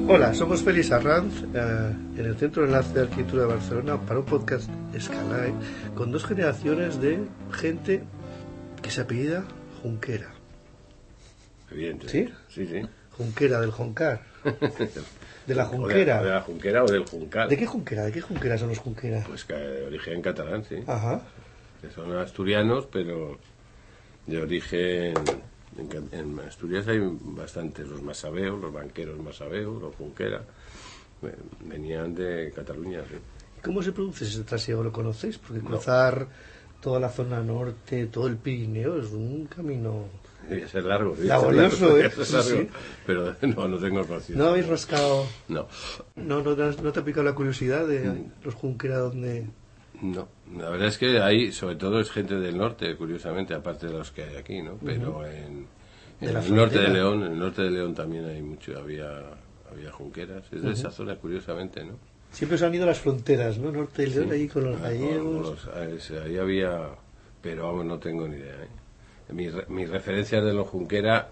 Hola, somos Félix Arranz, en el Centro de Enlace de Arquitectura de Barcelona, para un podcast Escalae, con dos generaciones de gente que se apellida Junquera. Evidente. ¿Sí? Sí, sí. Junquera, del Joncar. De la Junquera. O de la Junquera o del Juncal. ¿De qué Junquera? ¿De qué Junquera son los Junquera? Pues que de origen catalán, sí. Ajá. Que son asturianos, pero de origen... En Asturias hay bastantes, los masabeos, los banqueros masabeos, los Junquera, venían de Cataluña, sí. ¿Cómo se produce ese trasiego? ¿Lo conocéis? Porque cruzar toda la zona norte, todo el Pirineo, es un camino... Debía ser largo. Laborioso, ¿eh? Ser largo, Sí. Pero no tengo conocimiento. ¿No habéis rascado? No. ¿No te ha picado la curiosidad de los Junquera donde...? No, la verdad es que ahí, sobre todo, es gente del norte, curiosamente, aparte de los que hay aquí, ¿no? Pero en el norte de León, en el norte de León también hay mucho, había junqueras, es de esa zona, curiosamente, ¿no? Siempre se han ido a las fronteras, ¿no? Norte de León, sí, ahí con los gallegos. Ahí había, pero vamos, no tengo ni idea, ¿eh? Mis referencias de los Junquera,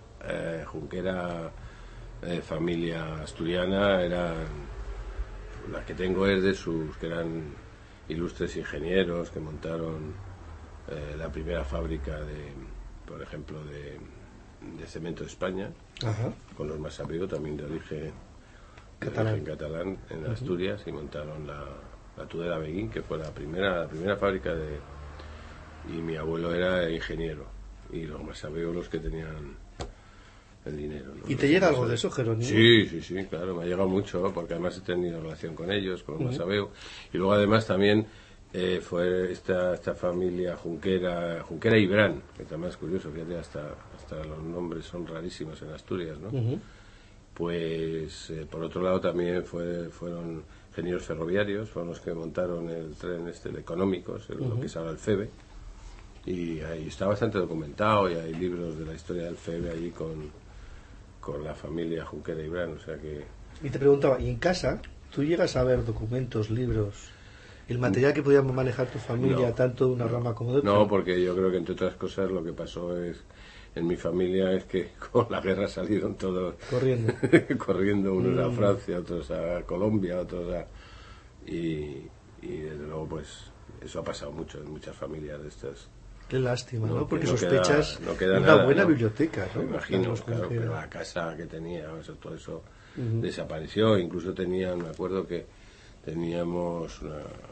familia asturiana, eran, las que tengo es de sus, que eran ilustres ingenieros que montaron la primera fábrica por ejemplo, de cemento de España. Ajá. Con los Massabiu, también de origen catalán en Asturias, y montaron la Tudela Beguín, que fue la primera fábrica y mi abuelo era ingeniero, y los Massabiu los que tenían el dinero, ¿no? ¿Y te llega algo de eso, Jerónimo? Sí, claro, me ha llegado mucho, porque además he tenido relación con ellos, con los Massabiu, y luego además también fue esta familia Junquera y Brán, que también es curioso, fíjate, hasta los nombres son rarísimos en Asturias, ¿no? Pues por otro lado también fueron ingenieros ferroviarios, fueron los que montaron el tren el Económicos, lo que es ahora el FEBE, y ahí está bastante documentado, y hay libros de la historia del FEBE allí con la familia Junquera y Brán, o sea que... Y te preguntaba, ¿y en casa tú llegas a ver documentos, libros, el material que podía manejar tu familia, tanto de una rama como de otra? No, porque yo creo que entre otras cosas lo que pasó en mi familia es que con la guerra salieron todos corriendo, unos a Francia, otros a Colombia, otros y desde luego pues eso ha pasado mucho en muchas familias de estas. Qué lástima, ¿no? Porque no sospechas queda una nada, buena ¿no? biblioteca, ¿no? Me imagino, claro, pero la casa que tenía, todo eso desapareció. Incluso me acuerdo que teníamos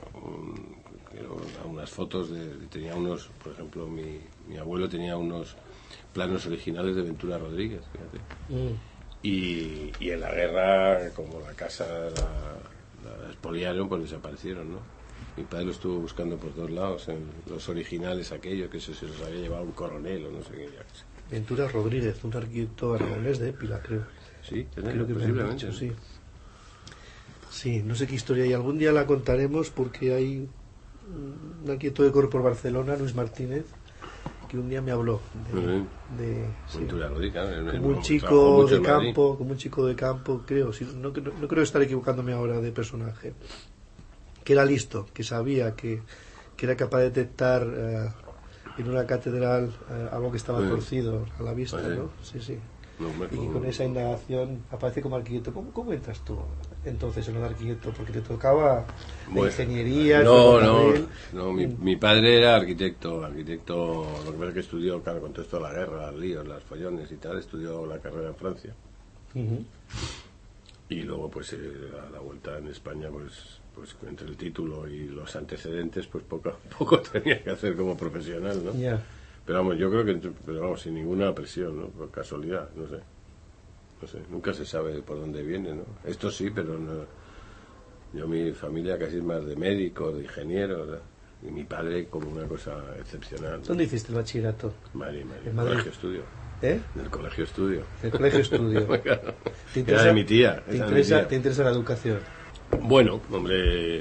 unas fotos tenía unos, por ejemplo, mi abuelo tenía unos planos originales de Ventura Rodríguez, fíjate. Y en la guerra, como la casa la expoliaron, pues desaparecieron, ¿no? Mi padre lo estuvo buscando por todos lados, en los originales aquellos, que eso se los había llevado un coronel o no sé qué. Ventura Rodríguez, un arquitecto aragonés de Épila, creo. Sí, creo que posiblemente. Sí. Sí, no sé qué historia hay. Algún día la contaremos porque hay un arquitecto de coro por Barcelona, Luis Martínez, que un día me habló de Ventura Rodríguez, como un chico de campo, creo, no creo estar equivocándome ahora de personaje, que era listo, que sabía que era capaz de detectar en una catedral algo que estaba torcido a la vista, ¿no? Sí. Y que con esa indagación aparece como arquitecto. ¿Cómo entras tú entonces en un arquitecto? Porque te tocaba la ingeniería. No, mi padre era arquitecto, lo que pasa es que estudió, claro, con todo esto de la guerra, los líos, las follones y tal, estudió la carrera en Francia. Y luego pues a la vuelta en España pues entre el título y los antecedentes pues poco tenía que hacer como profesional, ¿no? Yeah. Pero vamos, yo creo que sin ninguna presión, ¿no? Por casualidad, no sé, nunca se sabe por dónde viene, ¿no? Esto sí, pero no. Mi familia casi es más de médicos, de ingenieros, ¿verdad? Y mi padre como una cosa excepcional, ¿no? ¿Dónde hiciste el bachillerato? Madrid. En Madrid. Colegio Estudio. ¿Eh? En el Colegio Estudio. El Colegio Estudio. Claro. Era de mi tía. ¿Te interesa la educación? Bueno, hombre,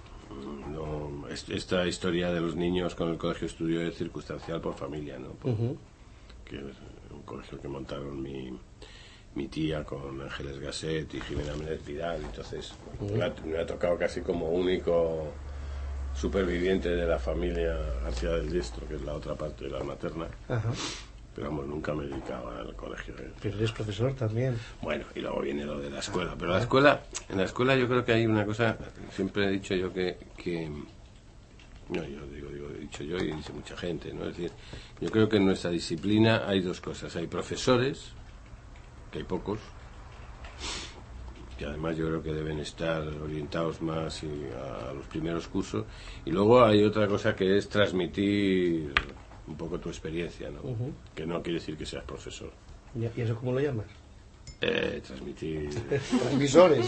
esta historia de los niños con el Colegio Estudio es circunstancial por familia, ¿no? Que es un colegio que montaron mi tía con Ángeles Gasset y Jimena Méndez Vidal, entonces me ha tocado casi como único superviviente de la familia García del Diestro, que es la otra parte de la materna. Pero vamos, nunca me dedicaba al colegio. Pero eres profesor también. Bueno, y luego viene lo de la escuela. Pero en la escuela yo creo que hay una cosa, siempre he dicho yo que no, yo he dicho yo y dice mucha gente, ¿no? Es decir, yo creo que en nuestra disciplina hay dos cosas. Hay profesores, que hay pocos, que además yo creo que deben estar orientados más a los primeros cursos. Y luego hay otra cosa que es transmitir un poco tu experiencia, ¿no? Que no quiere decir que seas profesor. ¿Y eso cómo lo llamas? Transmitir... Transmisores.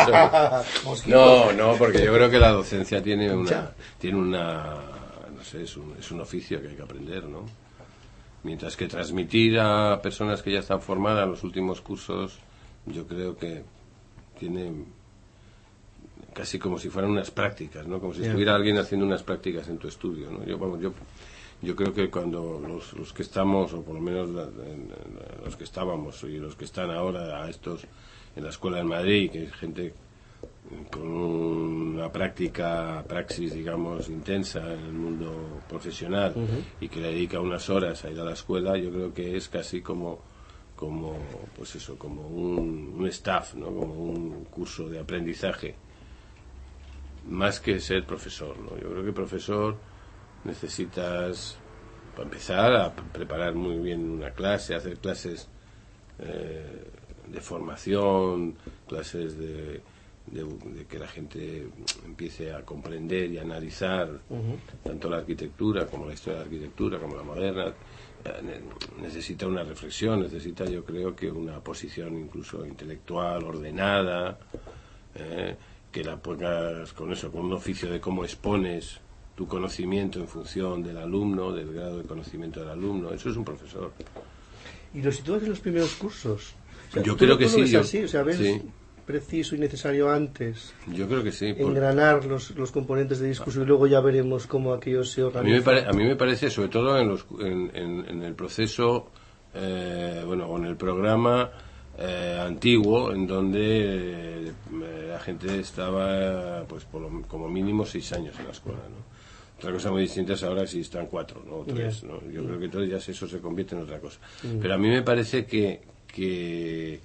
No, porque yo creo que la docencia tiene una no sé, es un oficio que hay que aprender, ¿no? Mientras que transmitir a personas que ya están formadas en los últimos cursos, yo creo que tiene casi como si fueran unas prácticas, ¿no? Como si estuviera alguien haciendo unas prácticas en tu estudio, ¿no? Yo creo que cuando los que estamos, o por lo menos los que estábamos y los que están ahora en la escuela en Madrid, que es gente con una praxis, digamos, intensa en el mundo profesional y que le dedica unas horas a ir a la escuela, yo creo que es casi como pues eso, como un staff, ¿no? Como un curso de aprendizaje, más que ser profesor, ¿no? Yo creo que profesor necesitas, para empezar, a preparar muy bien una clase, hacer clases de formación, clases de que la gente empiece a comprender y a analizar tanto la arquitectura como la historia de la arquitectura, como la moderna. Necesita una reflexión, necesita, yo creo, que una posición incluso intelectual, ordenada, que la pongas con un oficio de cómo expones tu conocimiento en función del alumno, del grado de conocimiento del alumno. Eso es un profesor. ¿Y lo sitúas en los primeros cursos? O sea, yo creo que sí. ¿Ves preciso y necesario antes? Yo creo que sí. Engranar los componentes de discurso y luego ya veremos cómo aquello se organiza. A mí me parece, sobre todo en el proceso, o en el programa antiguo, en donde la gente estaba, pues, como mínimo 6 años en la escuela, ¿no? Otra cosa muy distinta es ahora si están 4, ¿no? 3, ¿no? Yo creo que entonces ya eso se convierte en otra cosa. Pero a mí me parece que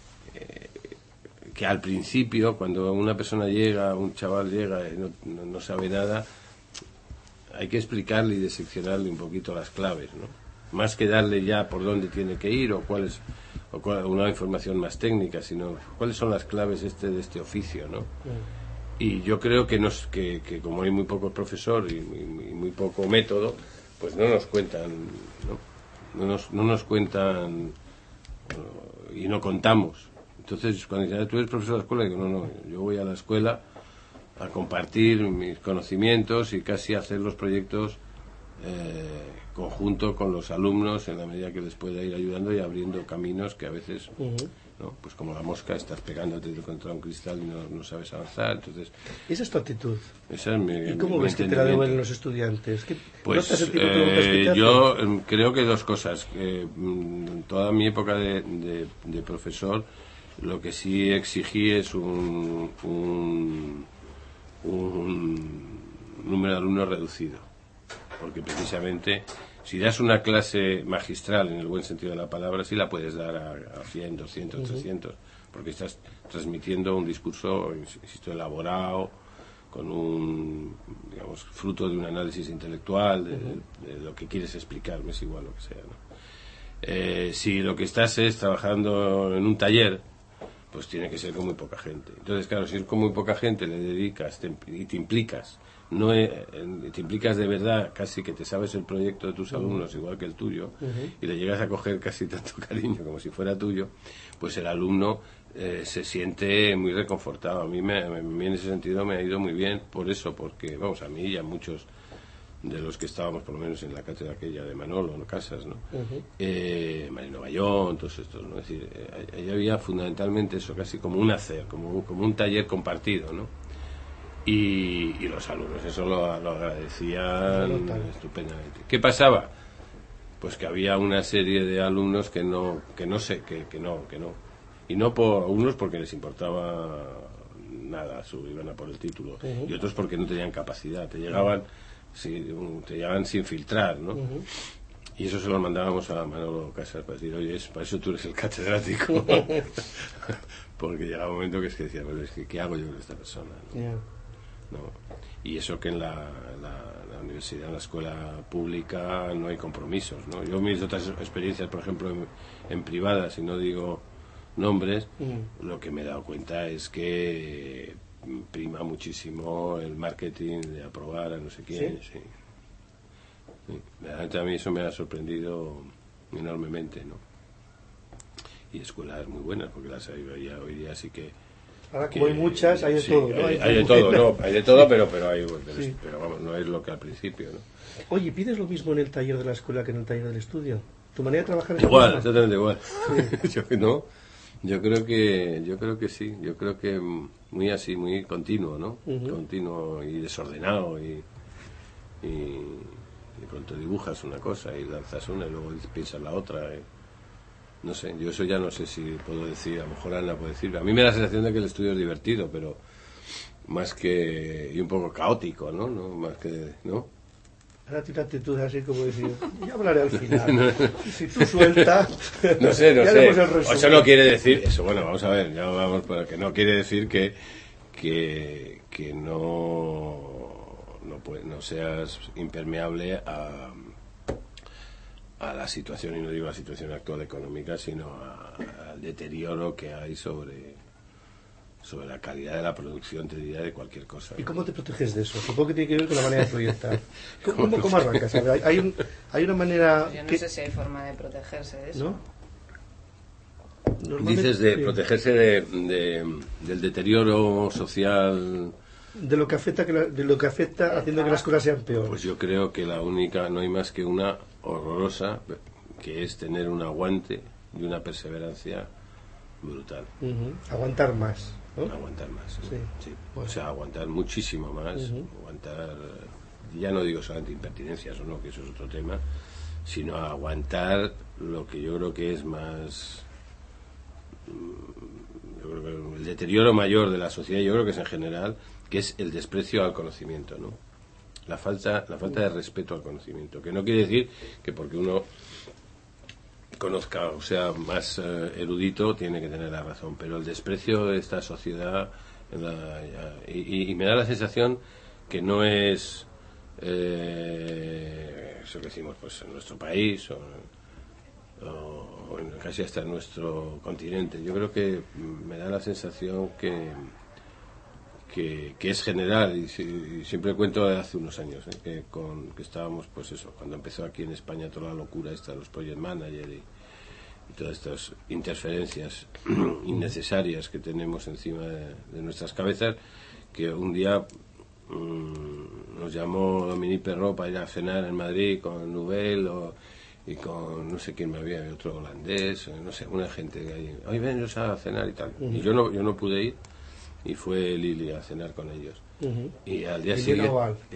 al principio, cuando una persona llega, un chaval llega y no sabe nada, hay que explicarle y diseccionarle un poquito las claves, ¿no? Más que darle ya por dónde tiene que ir o una información más técnica, sino cuáles son las claves de este oficio, ¿no? Y yo creo que como hay muy poco profesor y muy poco método, pues no nos cuentan, ¿no? No nos cuentan y no contamos. Entonces, cuando dicen, ¿tú eres profesor de la escuela? Digo, no, yo voy a la escuela a compartir mis conocimientos y casi hacer los proyectos conjunto con los alumnos en la medida que les pueda ir ayudando y abriendo caminos que a veces, ¿no? Pues como la mosca, estás pegándote contra un cristal y no sabes avanzar. Entonces, esa es tu actitud. Esa es mi, ¿Y cómo ves que te la devuelven los estudiantes? Pues yo creo que dos cosas. En toda mi época de profesor, lo que sí exigí es un número de alumnos reducido, porque precisamente si das una clase magistral en el buen sentido de la palabra, sí la puedes dar a 100, 200, 300, porque estás transmitiendo un discurso, insisto, elaborado, con digamos, fruto de un análisis intelectual de lo que quieres explicarme, es igual lo que sea, ¿no? Si lo que estás es trabajando en un taller, pues tiene que ser con muy poca gente. Entonces, claro, si es con muy poca gente, le dedicas y te implicas, te implicas de verdad, casi que te sabes el proyecto de tus alumnos igual que el tuyo, y le llegas a coger casi tanto cariño como si fuera tuyo, pues el alumno se siente muy reconfortado. A mí en ese sentido me ha ido muy bien por eso, porque, vamos, a mí y a muchos de los que estábamos por lo menos en la cátedra aquella de Manolo, ¿no? Casas, ¿no? Marino Bayón, todos estos, ¿no? Es decir, ahí había fundamentalmente eso, casi como un hacer, como un taller compartido, ¿no? Y los alumnos eso lo agradecían estupendamente. ¿Qué pasaba? Pues que había una serie de alumnos que no. Y no por unos porque les importaba nada, iban a por el título, y otros porque no tenían capacidad, te llegaban sin filtrar, ¿no? Y eso se lo mandábamos a Manolo Casas para decir, oye, para eso tú eres el catedrático. Porque llegaba un momento que es que decía, bueno, es que ¿qué hago yo con esta persona? ¿No? Yeah. ¿No? Y eso que en la universidad, en la escuela pública, no hay compromisos, ¿no? Yo mis otras experiencias, por ejemplo, en privadas, y no digo nombres, lo que me he dado cuenta es que prima muchísimo el marketing de aprobar a no sé quién. ¿Sí? Sí. Realmente a mí eso me ha sorprendido enormemente, ¿no? Y escuelas muy buenas, porque las hay hoy día sí que... Ahora, como hay muchas, hay de todo, ¿no? Hay de todo, ¿no? Hay de todo, pero hay... Pero vamos, no es lo que al principio, ¿no? Oye, ¿pides lo mismo en el taller de la escuela que en el taller del estudio? ¿Tu manera de trabajar es igual, misma? exactamente igual. Sí. Yo creo que sí. Yo creo que muy así, muy continuo, ¿no? Continuo y desordenado y de pronto dibujas una cosa y lanzas una y luego piensas la otra. No sé, yo eso ya no sé si puedo decir, a lo mejor Ana puede decir. A mí me da la sensación de que el estudio es divertido, pero más que... y un poco caótico, ¿no? Más que... ¿no? Ahora tiene una actitud así como decir, ya hablaré al final. Si tú sueltas... No sé. Eso no quiere decir... Eso, bueno, vamos a ver, ya vamos por que no quiere decir que no seas impermeable a la situación, y no digo la situación actual económica, sino al deterioro que hay sobre la calidad de la producción, te diría, de cualquier cosa. ¿Y cómo te proteges de eso? Supongo que tiene que ver con la manera de proyectar. ¿Cómo arrancas? A ver, hay una manera... Yo no sé si hay forma de protegerse de eso. ¿No? Dices de protegerse del deterioro social... De lo que afecta haciendo que las cosas sean peores. Pues yo creo que no hay más que una horrorosa, que es tener un aguante y una perseverancia brutal. Aguantar más, ¿no? Aguantar más, ¿no? Sí. Bueno. O sea, aguantar muchísimo más, aguantar, ya no digo solamente impertinencias o no, que eso es otro tema, sino aguantar lo que yo creo que es más... Yo creo que el deterioro mayor de la sociedad, yo creo que es en general, que es el desprecio al conocimiento, ¿no? La falta de respeto al conocimiento, que no quiere decir que porque uno conozca o sea más erudito tiene que tener la razón, pero el desprecio de esta sociedad y me da la sensación que no es eso que decimos pues en nuestro país o casi hasta en nuestro continente. Yo creo que me da la sensación que es general y siempre cuento de hace unos años que estábamos pues eso, cuando empezó aquí en España toda la locura esta de los project manager y todas estas interferencias innecesarias que tenemos encima de nuestras cabezas, que un día nos llamó Dominique Perrot para ir a cenar en Madrid con Nouvel y con no sé quién me había, otro holandés, no sé, una gente de ahí, hoy ven a cenar y tal, y yo no pude ir. Y fue Lili a cenar con ellos. Y al día siguiente...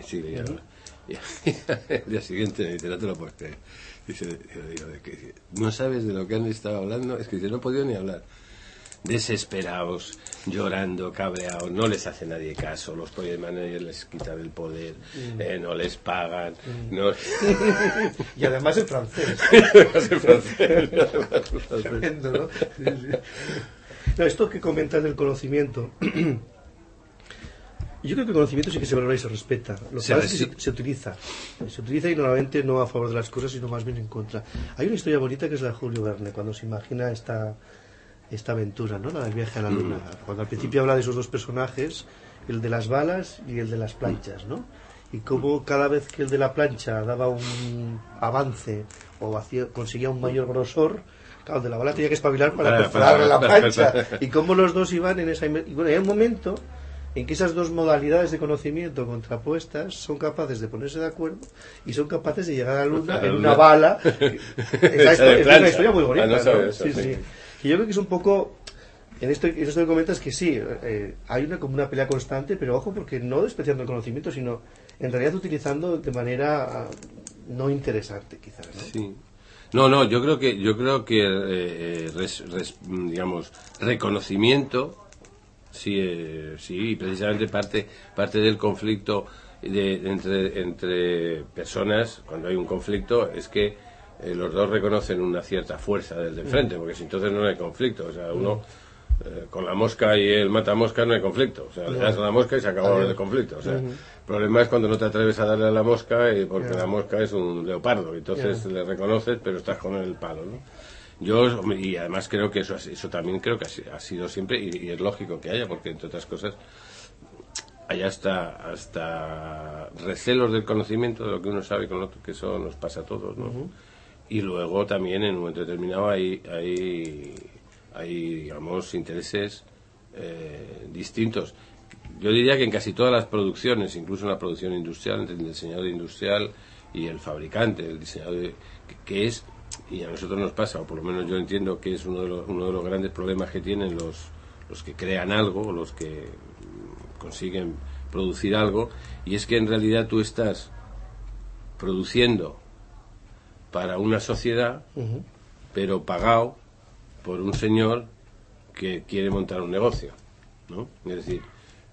al día siguiente me dice, no te lo puedes creer. Dice, no sabes de lo que han estado hablando. Es que dice, no he podido ni hablar. Desesperados, llorando, cabreados, no les hace nadie caso, los project managers les quitan el poder, no les pagan. No... y además en francés. Tremendo, ¿no? Sí. No, esto que comentas del conocimiento, yo creo que el conocimiento sí que se valora y se respeta. Lo que pasa es que se utiliza y normalmente no a favor de las cosas, sino más bien en contra. Hay una historia bonita que es la de Julio Verne, cuando se imagina esta aventura, ¿no? La del viaje a la luna. Cuando al principio habla de esos dos personajes, el de las balas y el de las planchas, ¿no? Y cómo cada vez que el de la plancha daba un avance o conseguía un mayor grosor, claro, el de la bala tenía que espabilar para perforar la plancha. Y cómo los dos iban en esa... Y bueno, hay un momento en que esas dos modalidades de conocimiento contrapuestas son capaces de ponerse de acuerdo y son capaces de llegar a la luna en una bala. Es una historia muy bonita, ¿no? Sí. Y yo creo que es un poco... En esto que comentas que sí, hay como una pelea constante, pero ojo, porque no despreciando el conocimiento, sino en realidad utilizando de manera no interesante, quizás, ¿no? Sí. No, yo creo que digamos, reconocimiento, sí, precisamente parte del conflicto entre personas, cuando hay un conflicto, es que los dos reconocen una cierta fuerza desde el frente, porque si entonces no hay conflicto. O sea, uno con la mosca y el matamosca no hay conflicto. O sea, le das a la mosca y se acabó el conflicto. O sea, el problema es cuando no te atreves a darle a la mosca, porque la mosca es un leopardo. Entonces le reconoces, pero estás con el palo, ¿no? Y además creo que eso también creo que ha sido siempre, y es lógico que haya, porque entre otras cosas hay hasta recelos del conocimiento de lo que uno sabe con lo que eso nos pasa a todos, ¿no? Y luego también en un momento determinado hay digamos, intereses distintos. Yo diría que en casi todas las producciones, incluso en la producción industrial, entre el diseñador industrial y el fabricante, el diseñador, que es, y a nosotros nos pasa, o por lo menos yo entiendo que es uno de los grandes problemas que tienen los que crean algo, los que consiguen producir algo, y es que en realidad tú estás produciendo para una sociedad, pero pagado por un señor que quiere montar un negocio, ¿no? Es decir,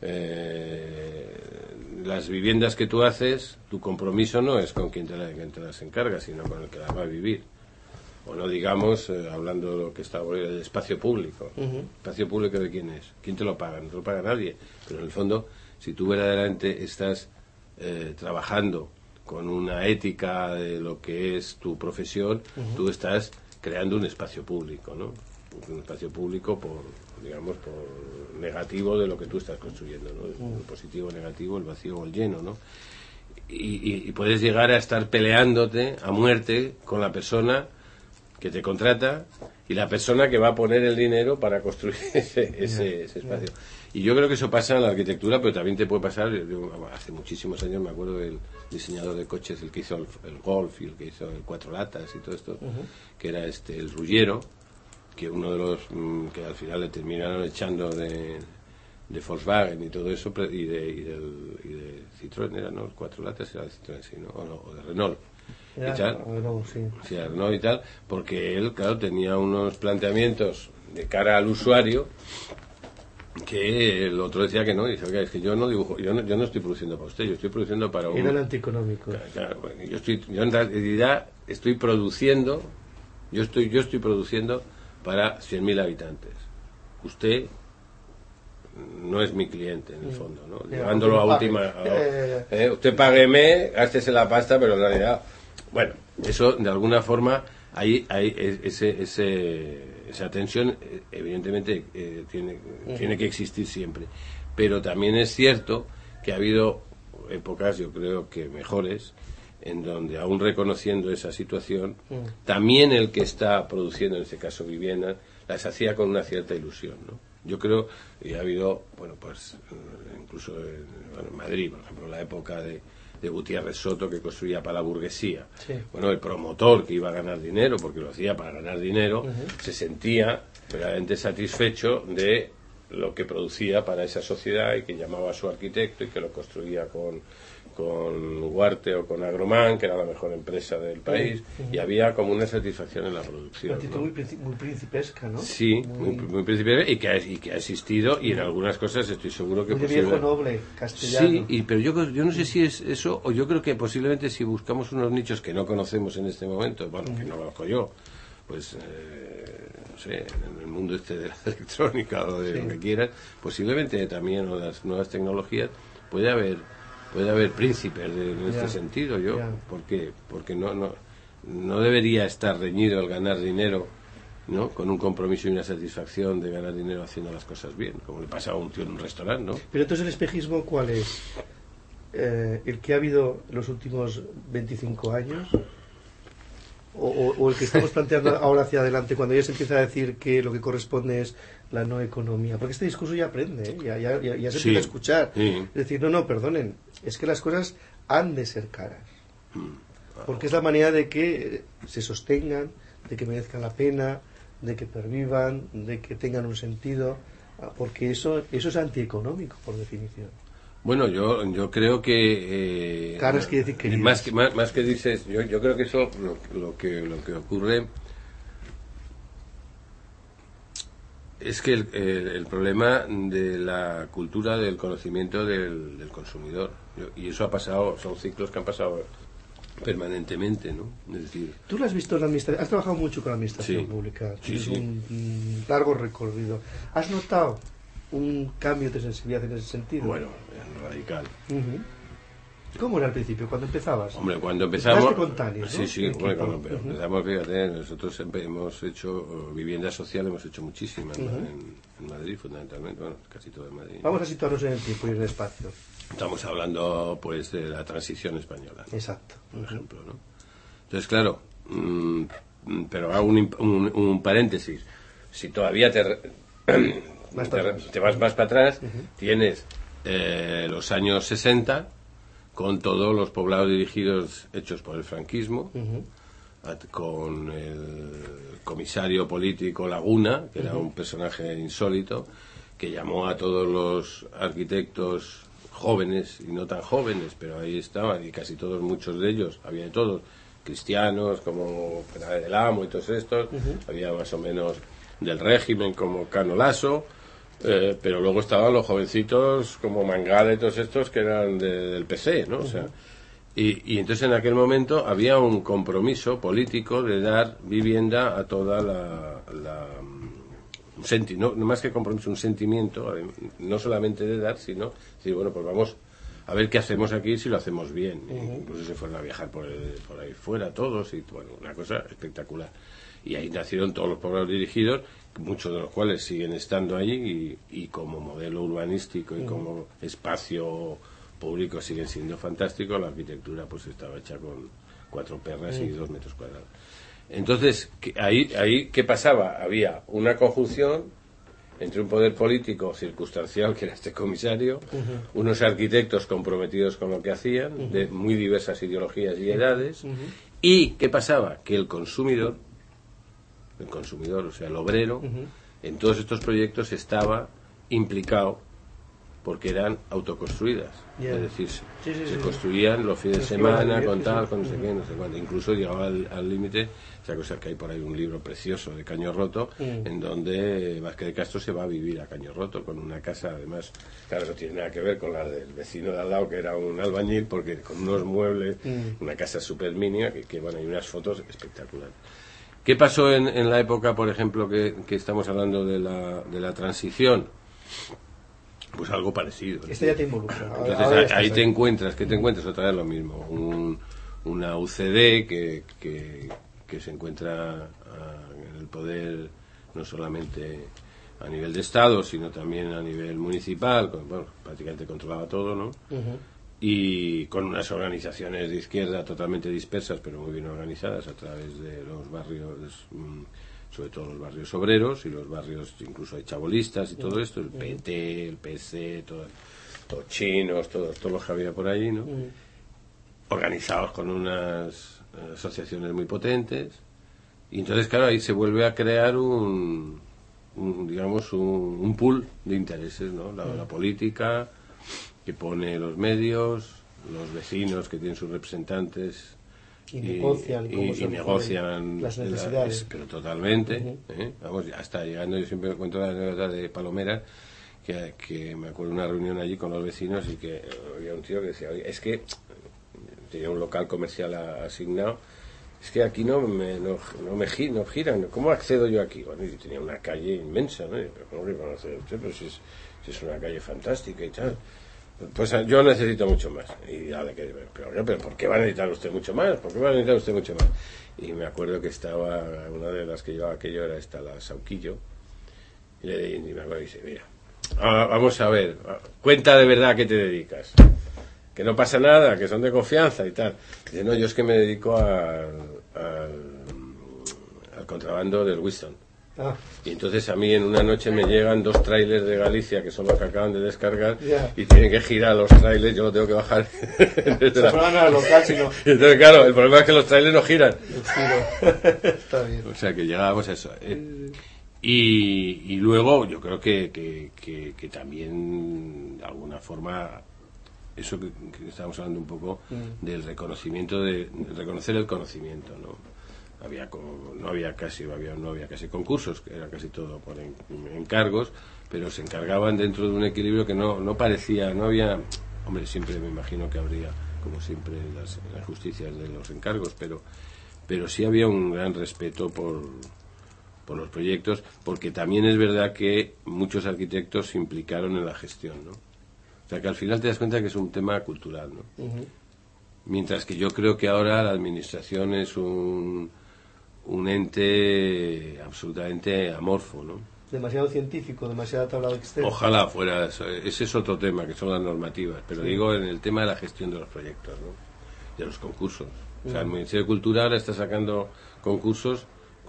las viviendas que tú haces, tu compromiso no es con quien te las encarga, sino con el que las va a vivir. O no digamos, hablando de lo que está del espacio público. ¿Espacio público de quién es? ¿Quién te lo paga? No te lo paga nadie. Pero en el fondo, si tú verdaderamente estás trabajando con una ética de lo que es tu profesión, tú estás creando un espacio público, ¿no? Un espacio público por negativo de lo que tú estás construyendo, ¿no? El positivo, negativo, el vacío o el lleno, ¿no? Y puedes llegar a estar peleándote a muerte con la persona que te contrata y la persona que va a poner el dinero para construir ese espacio. Y yo creo que eso pasa en la arquitectura, pero también te puede pasar. Yo, hace muchísimos años me acuerdo del diseñador de coches, el que hizo el Golf y el que hizo el Cuatro Latas y todo esto, que era el Ruggiero, que uno de los que al final le terminaron echando de Volkswagen y todo eso, y de Citroën, era, ¿no? El Cuatro Latas era de Citroën, sí, ¿no? O de Renault. Y tal, sí, Renault y tal, porque él, claro, tenía unos planteamientos de cara al usuario que el otro decía que no, y dice, oiga, es que yo no dibujo, yo no estoy produciendo para usted, yo estoy produciendo para un... Era el antieconómico. Claro, bueno, yo en realidad estoy produciendo para 100.000 habitantes. Usted no es mi cliente, en el fondo, ¿no? Llevándolo a última... usted págueme, gástese la pasta, pero en realidad... Bueno, eso de alguna forma hay esa tensión, evidentemente tiene que existir siempre, pero también es cierto que ha habido épocas, yo creo que mejores, en donde aún reconociendo esa situación, también el que está produciendo, en este caso viviendas, las hacía con una cierta ilusión, ¿no? Yo creo, y ha habido, bueno, pues incluso en Madrid, por ejemplo, la época de Gutiérrez Soto, que construía para la burguesía. Sí. Bueno, el promotor que iba a ganar dinero, porque lo hacía para ganar dinero, se sentía verdaderamente satisfecho de lo que producía para esa sociedad y que llamaba a su arquitecto y que lo construía con Huarte o con Agromán, que era la mejor empresa del país, y había como una satisfacción en la producción. Una actitud, ¿no? muy principesca, ¿no? Sí, muy principesca, y que ha existido, y en algunas cosas estoy seguro que... Muy de viejo noble, castellano. Sí, pero yo no sé si es eso, o yo creo que posiblemente si buscamos unos nichos que no conocemos en este momento, bueno, que no conozco yo, pues... no sé, en el mundo de la electrónica o de lo que quieras, posiblemente también, o las nuevas tecnologías, puede haber príncipes en este sentido, porque no debería estar reñido el ganar dinero, ¿no? Con un compromiso y una satisfacción de ganar dinero haciendo las cosas bien, como le pasa a un tío en un restaurante, ¿no? Pero entonces el espejismo, ¿cuál es? ¿El que ha habido en los últimos 25 años? O el que estamos planteando ahora hacia adelante, cuando ya se empieza a decir que lo que corresponde es la no economía, porque este discurso ya aprende, ¿eh? ya se empieza a escuchar. Es decir, no, perdonen, es que las cosas han de ser caras, porque es la manera de que se sostengan, de que merezcan la pena, de que pervivan, de que tengan un sentido, porque eso es antieconómico, por definición. Bueno, yo creo que caras quiere decir que más que dices, yo creo que eso lo que ocurre es que el problema de la cultura del conocimiento del consumidor, y eso ha pasado, son ciclos que han pasado permanentemente, ¿no? Es decir, tú lo has visto en la administración, has trabajado mucho con la administración pública, tienes un largo recorrido. ¿Has notado un cambio de sensibilidad en ese sentido? Bueno, radical. ¿Cómo era al principio, cuando empezabas? Hombre, cuando empezamos... con Tani, ¿no? Sí, bueno, cuando empezamos, fíjate, nosotros hemos hecho vivienda social, hemos hecho muchísimas, ¿no? En Madrid, fundamentalmente, bueno, casi todo en Madrid. Vamos a situarnos en el tiempo y en el espacio. Estamos hablando, pues, de la transición española, ¿no? Exacto. Por ejemplo, ¿no? Entonces, claro, pero hago un paréntesis. Si todavía te vas más para atrás, tienes los años 60, con todos los poblados dirigidos hechos por el franquismo, con el comisario político Laguna, que era un personaje insólito, que llamó a todos los arquitectos jóvenes y no tan jóvenes, pero ahí estaban, y casi todos, muchos de ellos, había de todos, cristianos como Fernández del Amo y todos estos, había más o menos del régimen como Cano Lasso, pero luego estaban los jovencitos como Mangada y todos estos que eran del PC, ¿no? O sea, y entonces en aquel momento había un compromiso político de dar vivienda a toda no más que compromiso, un sentimiento, no solamente de dar, sino decir, bueno, pues vamos a ver qué hacemos aquí si lo hacemos bien. Incluso se fueron a viajar por ahí fuera todos, y bueno, una cosa espectacular. Y ahí nacieron todos los poblados dirigidos, muchos de los cuales siguen estando allí y como modelo urbanístico y como espacio público siguen siendo fantásticos. La arquitectura pues estaba hecha con 4 perras y 2 metros cuadrados. Entonces, ahí ¿qué pasaba? Había una conjunción entre un poder político circunstancial, que era este comisario, unos arquitectos comprometidos con lo que hacían, de muy diversas ideologías y edades, y ¿qué pasaba? Que el consumidor, o sea, el obrero, en todos estos proyectos estaba implicado porque eran autoconstruidas. Es decir, se construían los fines de semana, con tal, con no sé qué, no sé cuánto. Incluso llegaba al límite, esa cosa que hay por ahí un libro precioso de Caño Roto, en donde Vázquez de Castro se va a vivir a Caño Roto, con una casa, además, claro, no tiene nada que ver con la del vecino de al lado, que era un albañil, porque con unos muebles, una casa súper mínima, que bueno, hay unas fotos espectaculares. ¿Qué pasó en la época, por ejemplo, que estamos hablando de la transición? Pues algo parecido. Esto ya te involucra. Entonces ahí te encuentras otra vez lo mismo. Una UCD que se encuentra en el poder no solamente a nivel de Estado, sino también a nivel municipal, bueno, prácticamente controlaba todo, ¿no? Y con unas organizaciones de izquierda totalmente dispersas, pero muy bien organizadas a través de los barrios, sobre todo los barrios obreros y los barrios incluso hay chabolistas y todo esto, el PT, el PC, todos chinos, todos los que había por allí, ¿no? Organizados con unas asociaciones muy potentes, y entonces claro, ahí se vuelve a crear un pool de intereses, ¿no? La política, que pone los medios, los vecinos que tienen sus representantes y negocian las necesidades, pero totalmente, vamos, hasta llegando, yo siempre cuento la anécdota de Palomera, que me acuerdo de una reunión allí con los vecinos y que había un tío que decía, oye, es que tenía un local comercial asignado, es que aquí no giran, ¿cómo accedo yo aquí? Bueno, y tenía una calle inmensa, ¿no? Pero ¿cómo le van a hacer usted? Pero si es una calle fantástica y tal. Pues yo necesito mucho más. Y pero ¿por qué va a necesitar usted mucho más? ¿Por qué va a necesitar usted mucho más? Y me acuerdo que estaba, una de las que llevaba aquello era la Sauquillo, y me acuerdo y dice, mira, vamos a ver, cuenta de verdad a qué te dedicas, que no pasa nada, que son de confianza y tal. Dice, no, yo es que me dedico al contrabando del Winston. Y entonces a mí en una noche me llegan 2 trailers de Galicia, que son los que acaban de descargar, y tienen que girar los trailers, yo lo tengo que bajar local, sino... Entonces claro, el problema es que los trailers no giran. Está bien. O sea que llegábamos a eso. Y luego yo creo que también de alguna forma eso que estábamos hablando un poco del reconocimiento, de reconocer el conocimiento, ¿no? No había casi concursos, que era casi todo por encargos, pero se encargaban dentro de un equilibrio que no parecía, no había, hombre, siempre me imagino que habría como siempre en las justicias de los encargos, pero sí había un gran respeto por los proyectos, porque también es verdad que muchos arquitectos se implicaron en la gestión, ¿no? O sea que al final te das cuenta que es un tema cultural, ¿no? Uh-huh. Mientras que yo creo que ahora la administración es un ente absolutamente amorfo, ¿no? Demasiado científico, demasiada tabla de Excel. Ojalá fuera, ese es otro tema, que son las normativas, pero sí. Digo en el tema de la gestión de los proyectos, ¿no? De los concursos. O sea, el Ministerio de Cultura ahora está sacando concursos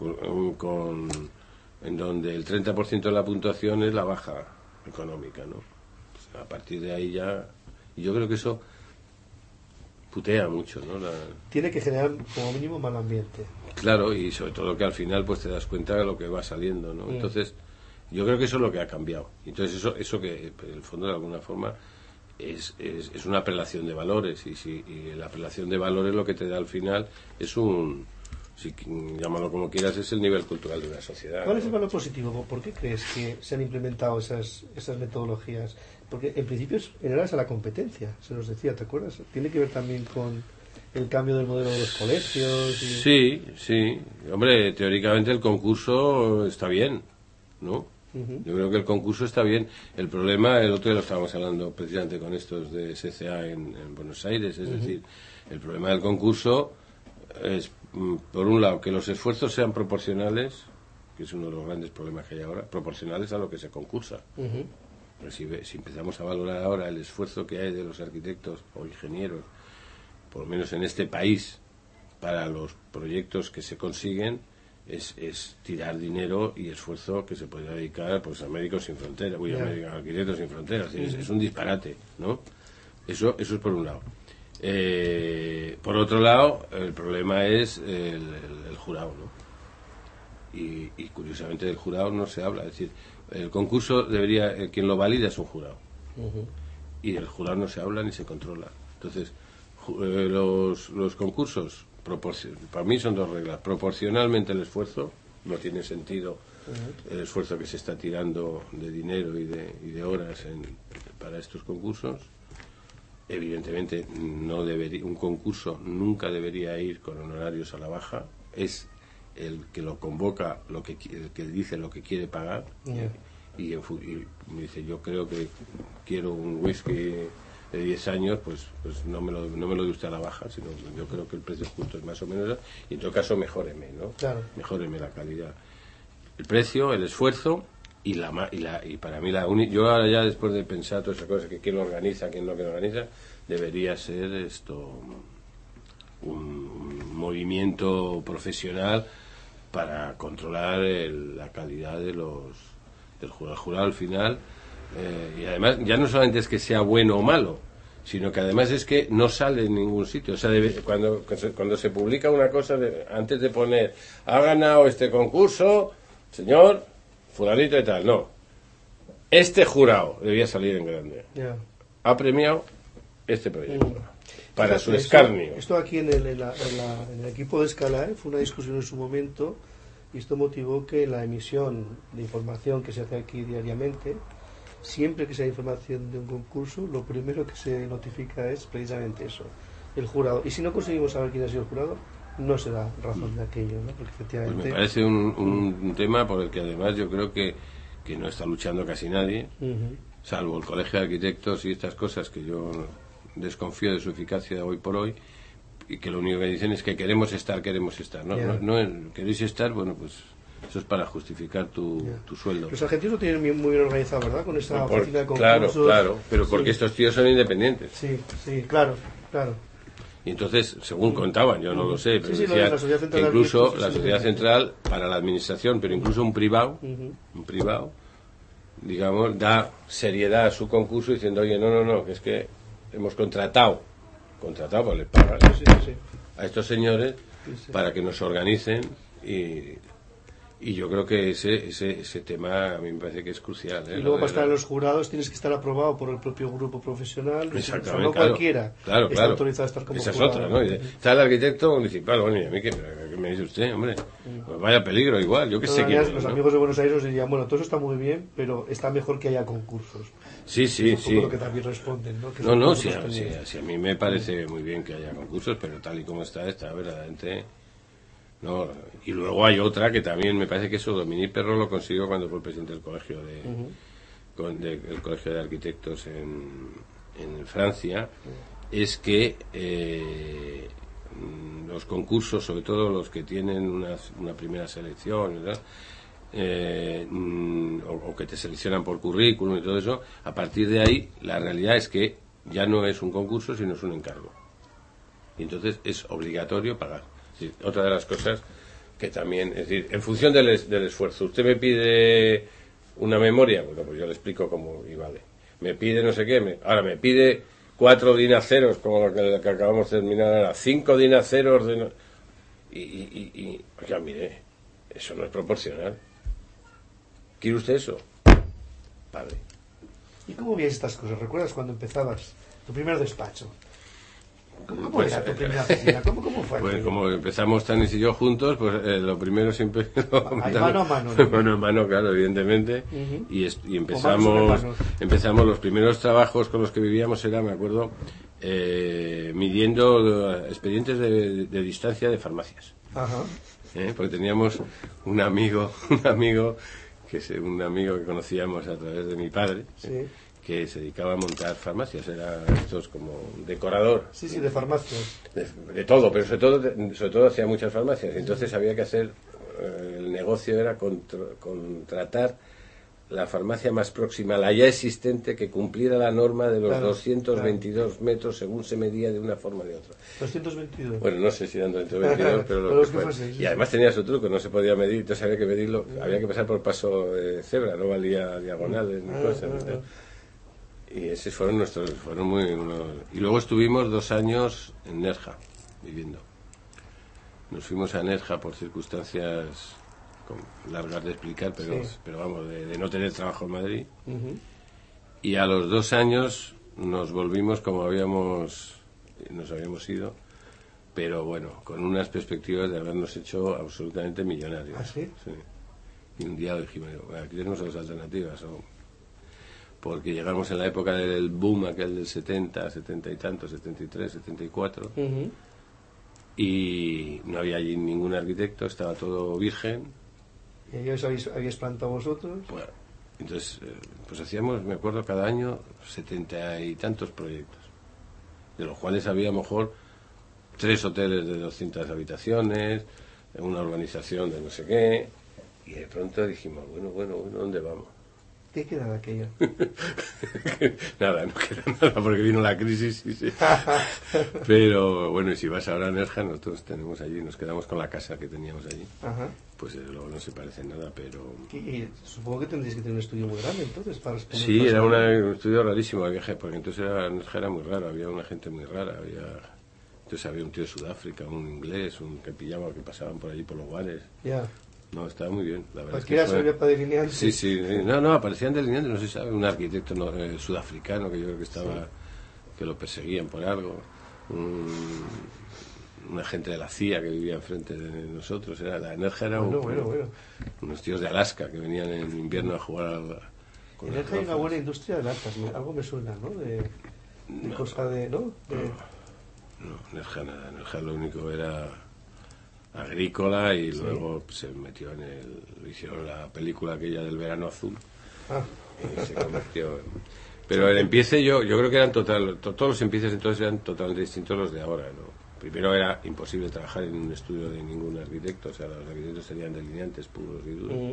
en donde el 30% de la puntuación es la baja económica, ¿no? O sea, a partir de ahí ya... Y yo creo que eso putea mucho, ¿no? Tiene que generar como mínimo mal ambiente. Claro, y sobre todo que al final pues te das cuenta de lo que va saliendo, ¿no? Entonces, yo creo que eso es lo que ha cambiado. Entonces, eso que en el fondo de alguna forma es una apelación de valores, y la apelación de valores lo que te da al final es si llámalo como quieras, es el nivel cultural de una sociedad. ¿Cuál es el valor positivo? ¿Por qué crees que se han implementado esas metodologías? Porque en principio era esa la competencia, se nos decía, ¿te acuerdas? Tiene que ver también con el cambio del modelo de los colegios. Sí. Hombre, teóricamente el concurso está bien, ¿no? Uh-huh. Yo creo que el concurso está bien. El problema, el otro día lo estábamos hablando precisamente con estos de SCA en Buenos Aires, es decir, el problema del concurso es, por un lado, que los esfuerzos sean proporcionales, que es uno de los grandes problemas que hay ahora, proporcionales a lo que se concursa. Uh-huh. Pero si empezamos a valorar ahora el esfuerzo que hay de los arquitectos o ingenieros, por lo menos en este país, para los proyectos que se consiguen, es tirar dinero y esfuerzo que se podría dedicar pues a Médicos Sin Fronteras, a Arquitectos Sin Fronteras. Es un disparate, ¿no? Eso es por un lado. Por otro lado, el problema es el jurado, ¿no? Y curiosamente del jurado no se habla. Es decir, el concurso debería, quien lo valida es un jurado. Uh-huh. Y del jurado no se habla ni se controla. Entonces, los concursos, para mí son dos reglas. Proporcionalmente el esfuerzo, no tiene sentido el esfuerzo que se está tirando de dinero y de horas para estos concursos. Evidentemente un concurso nunca debería ir con honorarios a la baja. Es el que lo convoca, el que dice lo que quiere pagar. Y me dice, yo creo que quiero un whisky de 10 años, pues no me lo dé usted a la baja, sino yo creo que el precio justo es más o menos, y en todo caso mejóreme, ¿no? Claro. Mejóreme la calidad. El precio, el esfuerzo y para mí yo ahora ya después de pensar todas esas cosas, que quién lo organiza, quién no lo organiza, debería ser esto un movimiento profesional para controlar la calidad del jurado al final. Y además ya no solamente es que sea bueno o malo, sino que además es que no sale en ningún sitio. O sea, cuando se publica una cosa, antes de poner ha ganado este concurso señor fulanito y tal, no, este jurado debía salir en grande, ha premiado este proyecto para su escarnio. Esto aquí en el equipo de Escala fue una discusión en su momento, y esto motivó que la emisión de información que se hace aquí diariamente, siempre que sea información de un concurso, lo primero que se notifica es precisamente eso, el jurado. Y si no conseguimos saber quién ha sido el jurado, no se da razón de aquello, ¿no? Porque efectivamente... Pues me parece un tema por el que además yo creo que no está luchando casi nadie, salvo el Colegio de Arquitectos y estas cosas que yo desconfío de su eficacia de hoy por hoy, y que lo único que dicen es que queremos estar, ¿no? No queréis estar, bueno, pues eso es para justificar tu sueldo. Los argentinos lo tienen muy bien organizado, ¿verdad? Con esa oficina de concursos. Claro, pero porque estos tíos son independientes. Sí, claro. Y entonces, según contaban, yo no lo sé, pero decía que incluso la sociedad central para la administración, pero incluso un privado, digamos, da seriedad a su concurso diciendo, oye, no, que es que hemos contratado, pues les pagan a estos señores para que nos organicen y Y yo creo que ese tema a mí me parece que es crucial. Y luego para estar en los jurados tienes que estar aprobado por el propio grupo profesional. Exactamente, o sea, no claro, cualquiera está autorizado a estar como esa jurado. Es otra, ¿no? Está el arquitecto municipal, bueno, y a mí ¿qué me dice usted, hombre? Pues vaya peligro igual, yo qué sé. Los amigos de Buenos Aires nos dirían, bueno, todo eso está muy bien, pero está mejor que haya concursos. Sí. Es un poco lo que también responden, ¿no? Que Sí, a mí me parece muy bien que haya concursos, pero tal y como está verdaderamente... No, y luego hay otra que también me parece que eso Dominique Perrot lo consiguió cuando fue presidente del colegio el colegio de arquitectos en Francia, es que los concursos, sobre todo los que tienen una primera selección, ¿verdad? O que te seleccionan por currículum y todo eso, a partir de ahí la realidad es que ya no es un concurso sino es un encargo, y entonces es obligatorio pagar. Sí, otra de las cosas que también, es decir, en función del esfuerzo, usted me pide una memoria, bueno, pues yo le explico cómo y vale. Me pide no sé qué, ahora me pide 4 dinaceros, como lo que acabamos de terminar ahora, 5 dinaceros y oiga, mire, eso no es proporcional. ¿Quiere usted eso? Vale. ¿Y cómo veías estas cosas? ¿Recuerdas cuando empezabas tu primer despacho? ¿Cómo era tu primera oficina? ¿Cómo fue? Pues como empezamos Tanis y yo juntos, pues lo primero siempre... mano a mano, ¿no? Mano a mano, claro, evidentemente. Y empezamos los primeros trabajos con los que vivíamos, me acuerdo, midiendo expedientes de distancia de farmacias. Ajá. Porque teníamos un amigo que conocíamos a través de mi padre. Sí. Que se dedicaba a montar farmacias, era estos como decorador. Sí, de farmacias. De todo, pero sobre todo hacía muchas farmacias. Entonces había que hacer, el negocio era contratar la farmacia más próxima, la ya existente, que cumpliera la norma de los 222 metros según se medía de una forma o de otra. 222. Bueno, no sé si eran 222, pero lo que fuese. Y además tenía su truco, no se podía medir, entonces había que medirlo, había que pasar por paso de cebra, no valía diagonales ni cosas. Y esos fueron y luego estuvimos 2 años en Nerja viviendo. Nos fuimos a Nerja por circunstancias largas de explicar, pero vamos, de no tener trabajo en Madrid. Y a los 2 años nos volvimos como nos habíamos ido, pero bueno, con unas perspectivas de habernos hecho absolutamente millonarios. ¿Ah, sí? Sí. Y un día dijimos, aquí tenemos las alternativas, porque llegamos en la época del boom aquel del 70 y tanto, 73, 74, y no había allí ningún arquitecto, estaba todo virgen. ¿Y ellos habéis plantado vosotros? Bueno, entonces, pues hacíamos, me acuerdo, cada año 70 y tantos proyectos, de los cuales había a lo mejor 3 hoteles de 200 habitaciones, una urbanización de no sé qué, y de pronto dijimos, bueno, ¿dónde vamos? ¿Qué queda de aquello? Nada, no queda nada porque vino la crisis. Sí. Pero bueno, y si vas ahora a Nerja, nosotros tenemos allí, nos quedamos con la casa que teníamos allí. Ajá. Pues luego no se parece en nada, pero... Y supongo que tendréis que tener un estudio muy grande entonces para responder. Sí, era un estudio rarísimo el viaje, porque entonces Nerja era muy raro, había una gente muy rara, entonces había un tío de Sudáfrica, un inglés, que pasaban por allí por los bares. Ya. No, estaba muy bien, la verdad. Cualquiera servía para delineantes. Sí. No, aparecían delineantes, no se sabe. Un arquitecto sudafricano que yo creo que estaba, que lo perseguían por algo. Un agente de la CIA que vivía enfrente de nosotros. La Nerja era unos tíos de Alaska que venían en invierno a jugar en Nerja hay una buena industria de latas, algo me suena, ¿no? No, Nerja nada. Nerja lo único era agrícola y luego se metió hicieron la película aquella del verano azul y se convirtió pero el empiece yo creo que eran todos los empieces entonces eran totalmente distintos a los de ahora, ¿no? Primero era imposible trabajar en un estudio de ningún arquitecto, o sea, los arquitectos serían delineantes puros y duros.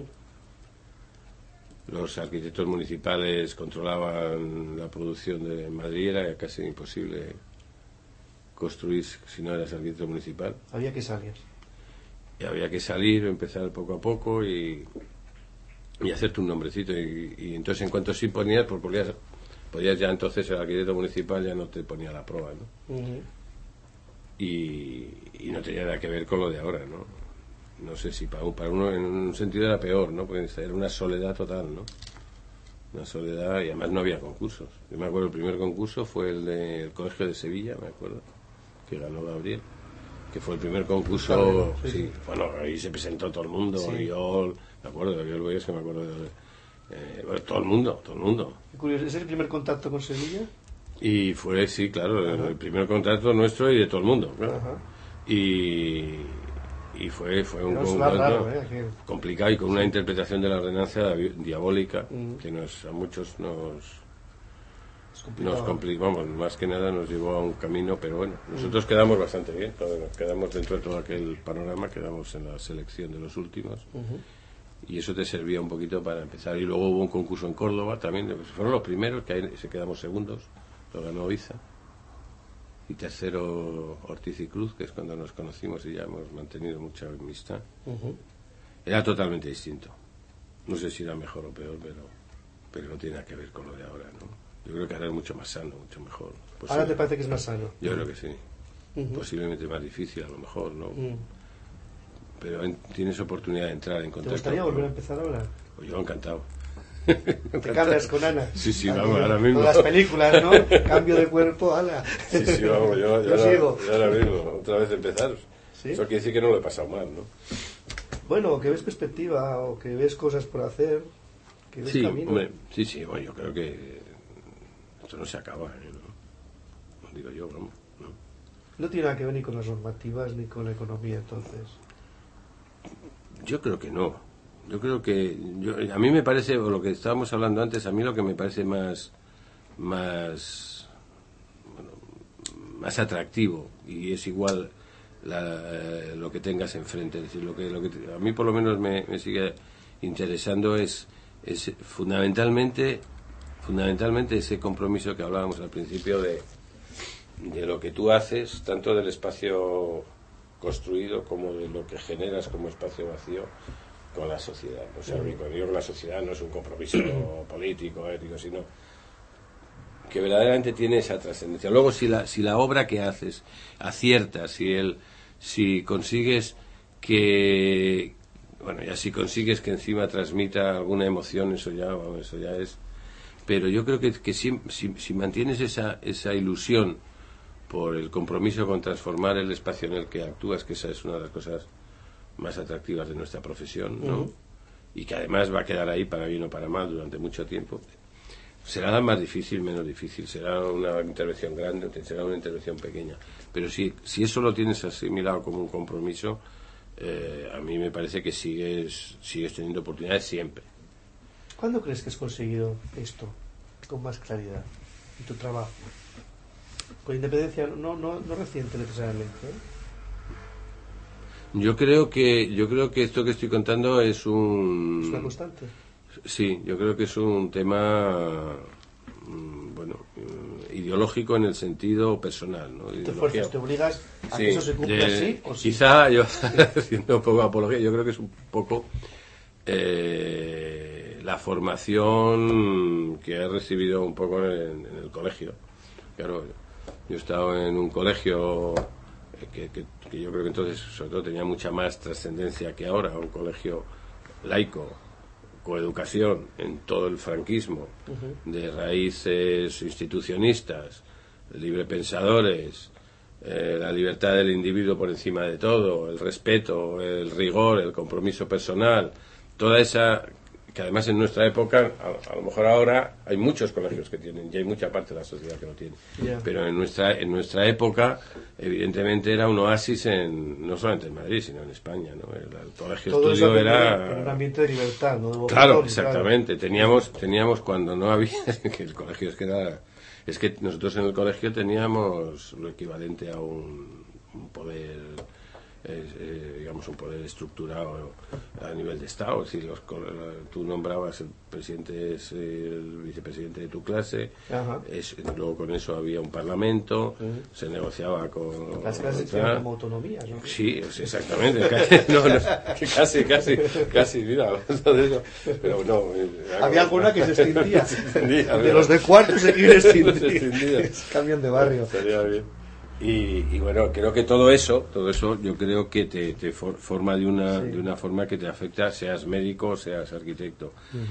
Los arquitectos municipales controlaban la producción de Madrid, era casi imposible construir si no eras arquitecto municipal. Había que salir. Y había que salir, empezar poco a poco y hacerte un nombrecito. Y entonces, en cuanto sí ponías, pues podías ya entonces el arquitecto municipal ya no te ponía la prueba, ¿no? Y no tenía nada que ver con lo de ahora, ¿no? no sé si para uno en un sentido era peor, ¿no? Porque era una soledad total, ¿no? Una soledad, y además no había concursos. Yo me acuerdo, el primer concurso fue el del Colegio de Sevilla, me acuerdo, que ganó Gabriel, que fue el primer concurso. Sí. Bueno, ahí se presentó todo el mundo, Oriol, me acuerdo de Oriol Boyes, que me acuerdo de bueno, todo el mundo. Qué curioso, ¿es el primer contacto con Sevilla? Y fue, sí, claro, el primer contacto nuestro y de todo el mundo, claro. Y fue un contacto complicado y con una interpretación de la ordenanza diabólica que a muchos nos complicamos, más que nada nos llevó a un camino, pero bueno, nosotros quedamos bastante bien, quedamos dentro de todo aquel panorama, quedamos en la selección de los últimos. Y eso te servía un poquito para empezar. Y luego hubo un concurso en Córdoba también, fueron los primeros, que ahí se quedamos segundos, lo ganó Iza. Y tercero Ortiz y Cruz, que es cuando nos conocimos y ya hemos mantenido mucha amistad. Era totalmente distinto. No sé si era mejor o peor, pero no tiene nada que ver con lo de ahora, ¿no? Yo creo que ahora es mucho más sano, mucho mejor. ¿Ahora te parece que es más sano? Yo creo que sí. Posiblemente más difícil, a lo mejor, ¿no? Pero tienes oportunidad de entrar en contacto. ¿Te gustaría volver a empezar ahora? Pues yo encantado. ¿Te cambias con Ana? Sí, vamos, ahora mismo. Con las películas, ¿no? Cambio de cuerpo, ala. Sí, vamos, yo sigo. Ahora mismo, otra vez empezar. ¿Sí? Eso quiere decir que no lo he pasado mal, ¿no? Bueno, que ves perspectiva, o que ves cosas por hacer, que ves camino. Hombre, sí, bueno, yo creo que esto no se acaba, ¿no? No digo yo, vamos, ¿no? No tiene nada que ver ni con las normativas ni con la economía, entonces. Yo creo que no. Yo creo que a mí me parece, o lo que estábamos hablando antes, a mí lo que me parece más atractivo, y es igual lo que tengas enfrente, es decir, lo que a mí por lo menos me sigue interesando es fundamentalmente ese compromiso que hablábamos al principio de lo que tú haces, tanto del espacio construido como de lo que generas como espacio vacío con la sociedad. O sea, cuando digo que la sociedad no es un compromiso político, ético, sino que verdaderamente tiene esa trascendencia. Luego, si la obra que haces acierta, si consigues que, bueno, ya si consigues que encima transmita alguna emoción, eso ya es. Pero yo creo que si mantienes esa ilusión por el compromiso con transformar el espacio en el que actúas, que esa es una de las cosas más atractivas de nuestra profesión, ¿no? Y que además va a quedar ahí para bien o para mal durante mucho tiempo. Será más difícil, menos difícil, será una intervención grande, será una intervención pequeña. Pero si eso lo tienes asimilado como un compromiso, a mí me parece que sigues teniendo oportunidades siempre. ¿Cuándo crees que has conseguido esto con más claridad en tu trabajo? Con independencia, no reciente necesariamente, ¿eh? Yo creo que esto que estoy contando es una constante. Sí, yo creo que es un tema ideológico en el sentido personal, ¿no? ¿Te fuerzas, te obligas a que eso se cumpla así o sí? Quizá yo, haciendo un poco de apología, yo creo que es un poco la formación que he recibido un poco en el colegio. Claro, yo he estado en un colegio que yo creo que entonces sobre todo tenía mucha más trascendencia que ahora, un colegio laico, coeducación en todo el franquismo, de raíces institucionistas, librepensadores, la libertad del individuo por encima de todo, el respeto, el rigor, el compromiso personal, toda esa, que además en nuestra época, a lo mejor ahora hay muchos colegios que tienen, y hay mucha parte de la sociedad que no tiene, pero en nuestra época evidentemente era un oasis no solamente en Madrid, sino en España, ¿no? El colegio todo estudio era en un ambiente de libertad, ¿no? Claro, exactamente. Claro. Teníamos cuando no había que el colegio es que nosotros en el colegio teníamos lo equivalente a un poder, digamos, un poder estructurado a nivel de Estado. Es decir, tú nombrabas el presidente, es el vicepresidente de tu clase, luego con eso había un parlamento, se negociaba con las clases tenían como autonomía, ¿no? Sí, exactamente. Casi, mira, hablando de eso. Pero no, había alguna que se extendía. De los de cuarto se extendía. Cambian de barrio. Estaría bien. Y bueno, creo que todo eso yo creo que te forma de una forma que te afecta, seas médico, seas arquitecto.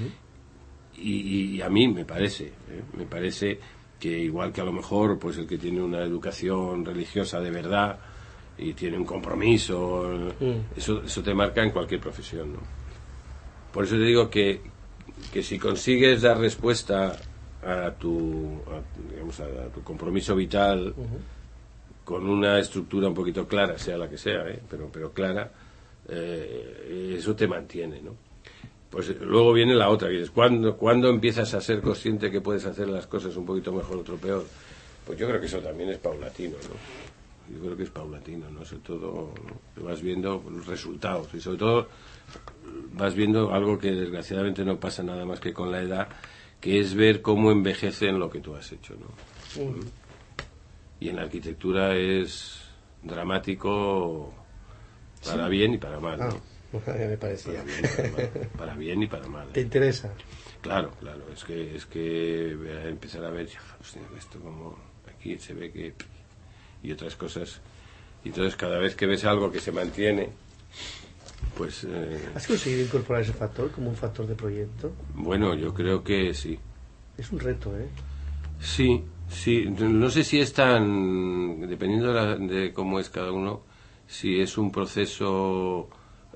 Y a mí me parece que igual que a lo mejor pues el que tiene una educación religiosa de verdad y tiene un compromiso, eso te marca en cualquier profesión, ¿no? Por eso te digo que si consigues dar respuesta a tu compromiso vital con una estructura un poquito clara, sea la que sea, pero clara, eso te mantiene, ¿no? Pues luego viene la otra, que dices, ¿cuándo empiezas a ser consciente que puedes hacer las cosas un poquito mejor, otro peor? Pues yo creo que eso también es paulatino, ¿no? Yo creo que es paulatino, ¿no? Sobre todo, ¿no? Vas viendo los resultados y sobre todo vas viendo algo que desgraciadamente no pasa nada más que con la edad, que es ver cómo envejece en lo que tú has hecho, ¿no? Y en la arquitectura es dramático para bien y para mal, ¿no? Me parecía. Para bien y para mal. ¿Te interesa? Claro, es que empezar a ver, hostia, esto como aquí se ve que y otras cosas, y entonces cada vez que ves algo que se mantiene, pues ¿has conseguido incorporar ese factor como un factor de proyecto? Bueno, yo creo que sí. Es un reto, Sí, no sé si es tan, dependiendo de cómo es cada uno, si es un proceso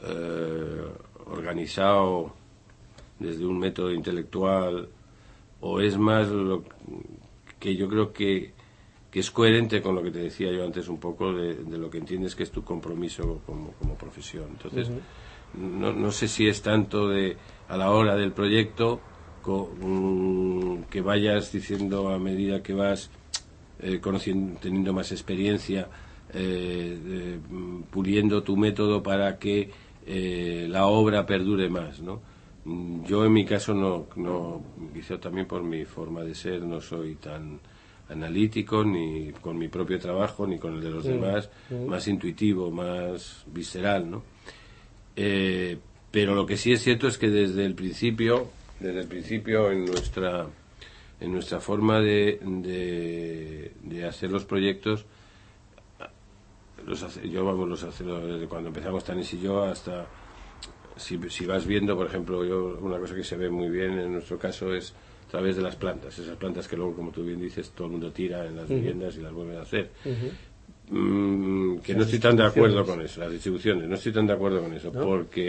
organizado desde un método intelectual o es más lo que yo creo que es coherente con lo que te decía yo antes un poco de lo que entiendes que es tu compromiso como profesión. Entonces no sé si es tanto a la hora del proyecto que vayas diciendo a medida que vas conociendo, teniendo más experiencia, puliendo tu método para que la obra perdure más, ¿no? Yo en mi caso no, quizá también por mi forma de ser, no soy tan analítico ni con mi propio trabajo ni con el de los demás, más intuitivo, más visceral, ¿no? Pero lo que sí es cierto es que desde el principio en nuestra forma de hacer los proyectos, los hace desde cuando empezamos Tanis y yo hasta si vas viendo, por ejemplo, una cosa que se ve muy bien en nuestro caso es a través de las plantas, esas plantas que luego, como tú bien dices, todo el mundo tira en las viviendas y las vuelven a hacer. Que no estoy tan de acuerdo con eso, las distribuciones, no estoy tan de acuerdo con eso, ¿no?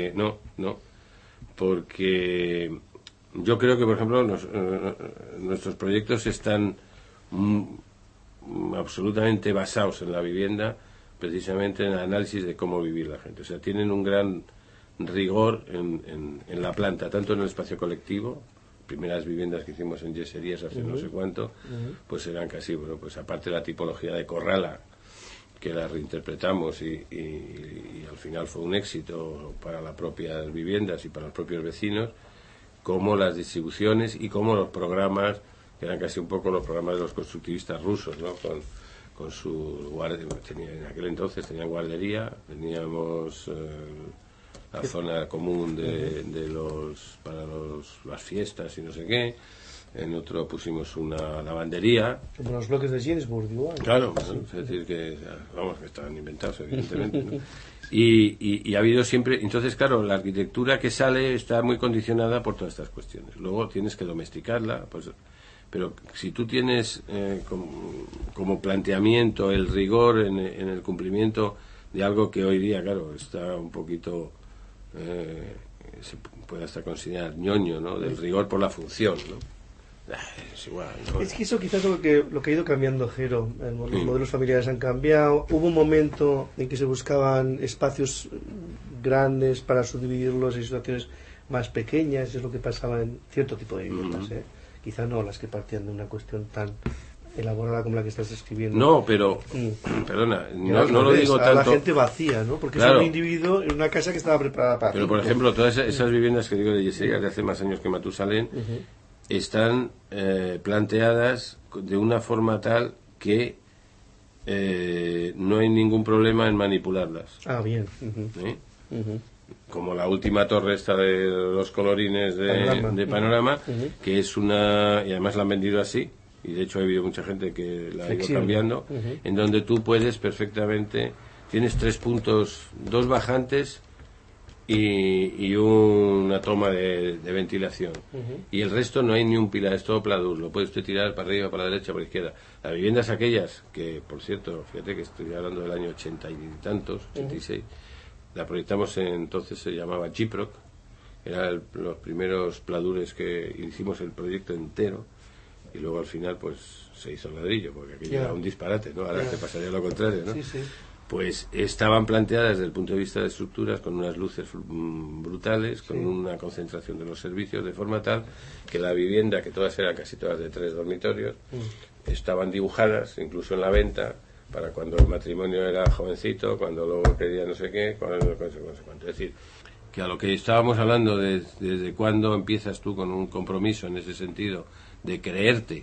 Porque yo creo que, por ejemplo, nuestros proyectos están absolutamente basados en la vivienda, precisamente en el análisis de cómo vivir la gente. O sea, tienen un gran rigor en la planta, tanto en el espacio colectivo. Primeras viviendas que hicimos en yeserías hace no sé cuánto, pues eran casi, bueno, pues aparte de la tipología de corrala, que la reinterpretamos y al final fue un éxito para las propias viviendas y para los propios vecinos, como las distribuciones y como los programas, que eran casi un poco los programas de los constructivistas rusos, ¿no? Con su en aquel entonces tenían guardería, teníamos la zona común para las fiestas y no sé qué. En otro pusimos una lavandería. Como los bloques de Ginsburg, igual. Claro, bueno, es decir que estaban inventados, evidentemente, ¿no? Y ha habido siempre. Entonces, claro, la arquitectura que sale está muy condicionada por todas estas cuestiones. Luego tienes que domesticarla, pues. Pero si tú tienes como planteamiento el rigor en el cumplimiento de algo que hoy día, claro, está un poquito, se puede hasta considerar ñoño, ¿no? Del rigor por la función, ¿no? Es igual, ¿no? Es que eso quizás es lo que ha ido cambiando, Jero. Los modelos familiares han cambiado. Hubo un momento en que se buscaban espacios grandes para subdividirlos en situaciones más pequeñas. Es lo que pasaba en cierto tipo de viviendas, Quizá no las que partían de una cuestión tan elaborada como la que estás escribiendo. No, pero, perdona, no lo digo tanto. La gente vacía, ¿no? Porque claro, es un individuo en una casa que estaba preparada para... Pero, por ejemplo, todas esas viviendas que digo de yeserías de hace más años que Matusalén, están planteadas de una forma tal que no hay ningún problema en manipularlas. Ah, bien. Como la última torre esta de los colorines de Panorama, que es una... y además la han vendido así, y y de hecho ha habido mucha gente que la ha ido cambiando, en donde tú puedes perfectamente, tienes 3 puntos, 2 bajantes y una toma de ventilación, y el resto no hay ni un pilar, es todo pladur, lo puede usted tirar para arriba, para la derecha, para la izquierda. Las viviendas aquellas, que por cierto, fíjate que estoy hablando del año 80 y tantos, 86, la proyectamos entonces, se llamaba Gyproc, eran los primeros pladures que hicimos el proyecto entero, y luego al final pues se hizo ladrillo, porque aquello era un disparate, ¿no? Ahora te pasaría lo contrario, ¿no? Pues estaban planteadas desde el punto de vista de estructuras con unas luces brutales, con una concentración de los servicios, de forma tal que la vivienda, que todas eran casi todas de 3 dormitorios, estaban dibujadas incluso en la venta para cuando el matrimonio era jovencito, cuando luego quería no sé qué, no sé cuánto. Es decir, que a lo que estábamos hablando desde cuándo empiezas tú con un compromiso en ese sentido de creerte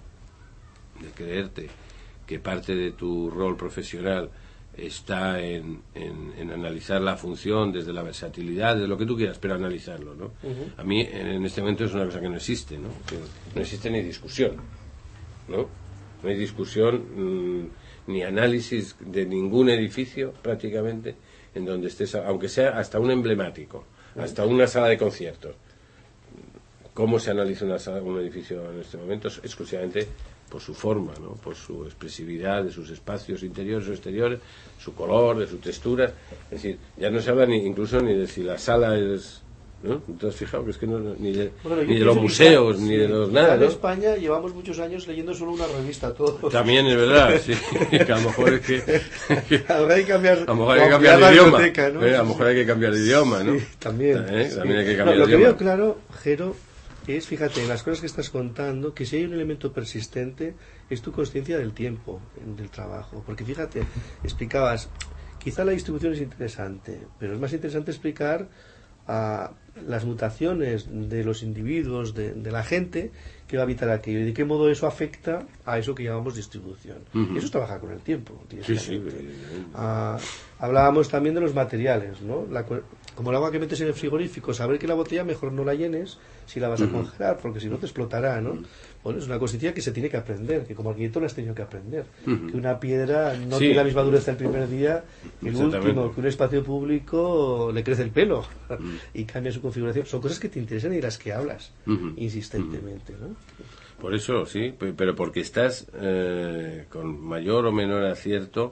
que parte de tu rol profesional está en analizar la función desde la versatilidad, de lo que tú quieras, pero analizarlo, ¿no? A mí en este momento es una cosa que no existe, ¿no? Que no existe ni discusión, ¿no? No hay discusión ni análisis de ningún edificio prácticamente en donde estés, aunque sea hasta un emblemático, hasta una sala de conciertos. ¿Cómo se analiza un edificio en este momento? Exclusivamente por su forma, ¿no? Por su expresividad, de sus espacios interiores o exteriores, su color, de su textura. Es decir, ya no se habla incluso ni de si la sala es, ¿no? ¿Te has fijado? Que es que ni de los museos, ni de los nada, ¿no? En España llevamos muchos años leyendo solo una revista todos. También es verdad, sí. Que a lo mejor es que a lo mejor hay que cambiar, de idioma, ¿no? A lo mejor hay que cambiar de idioma, ¿no? Sí, también. También hay que cambiar de idioma. Lo que veo claro, Jero, es, fíjate, en las cosas que estás contando, que si hay un elemento persistente es tu conciencia del tiempo, del trabajo. Porque fíjate, explicabas, quizá la distribución es interesante, pero es más interesante explicar las mutaciones de los individuos, de la gente que va a habitar aquello y de qué modo eso afecta a eso que llamamos distribución. Eso es trabajar con el tiempo. Sí. Hablábamos también de los materiales, ¿no? Como el agua que metes en el frigorífico, saber que la botella mejor no la llenes si la vas a congelar, porque si no te explotará, ¿no? Bueno, es una cosilla que se tiene que aprender, que como arquitecto la has tenido que aprender. Que una piedra no tiene la misma dureza el primer día que el último, que un espacio público le crece el pelo y cambia su configuración. Son cosas que te interesan y de las que hablas insistentemente, ¿no? Por eso, sí, pero porque estás con mayor o menor acierto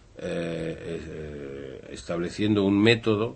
estableciendo un método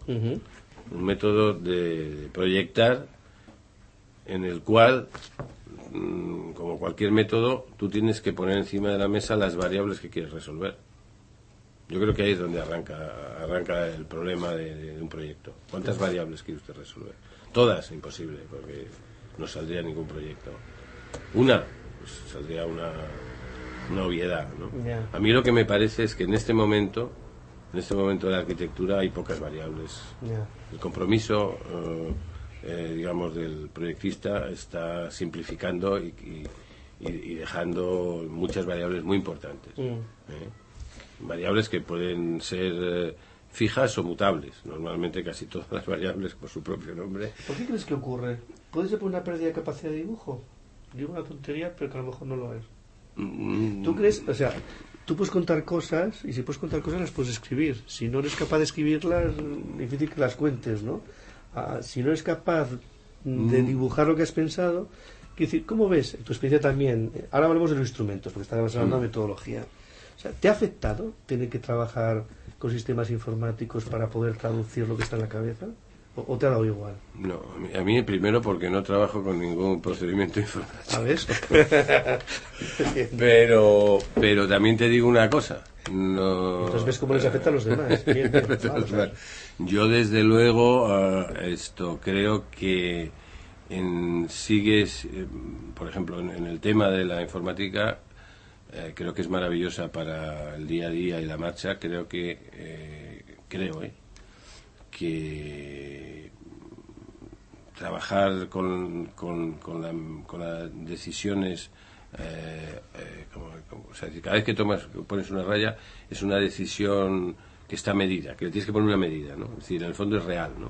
de proyectar en el cual, como cualquier método, tú tienes que poner encima de la mesa las variables que quieres resolver. Yo creo que ahí es donde arranca el problema de un proyecto. ¿Cuántas variables quiere usted resolver? Todas, imposible, porque no saldría ningún proyecto. Una, pues saldría una obviedad, ¿no? A mí lo que me parece es que en este momento de la arquitectura hay pocas variables. El compromiso, digamos, del proyectista está simplificando y dejando muchas variables muy importantes. Variables que pueden ser fijas o mutables. Normalmente casi todas las variables por su propio nombre. ¿Por qué crees que ocurre? ¿Puede ser por una pérdida de capacidad de dibujo? Digo una tontería, pero que a lo mejor no lo es. ¿Tú crees? O sea, tú puedes contar cosas y si puedes contar cosas las puedes escribir. Si no eres capaz de escribirlas, difícil que las cuentes, ¿no? Si no eres capaz de dibujar lo que has pensado, quiero decir, ¿cómo ves? Tu experiencia también. Ahora hablamos de los instrumentos, porque estábamos hablando de metodología. O sea, ¿te ha afectado tener que trabajar con sistemas informáticos para poder traducir lo que está en la cabeza? ¿O te ha dado igual? No, a mí primero porque no trabajo con ningún procedimiento informático. ¿Sabes? pero también te digo una cosa. No, entonces ves cómo les afecta a los demás. Yo desde luego creo que sigues, por ejemplo, en el tema de la informática, creo que es maravillosa para el día a día y la marcha. Creo que trabajar con las decisiones, o sea, cada vez que pones una raya es una decisión que está medida, que le tienes que poner una medida, ¿no? Es decir, en el fondo es real, ¿no?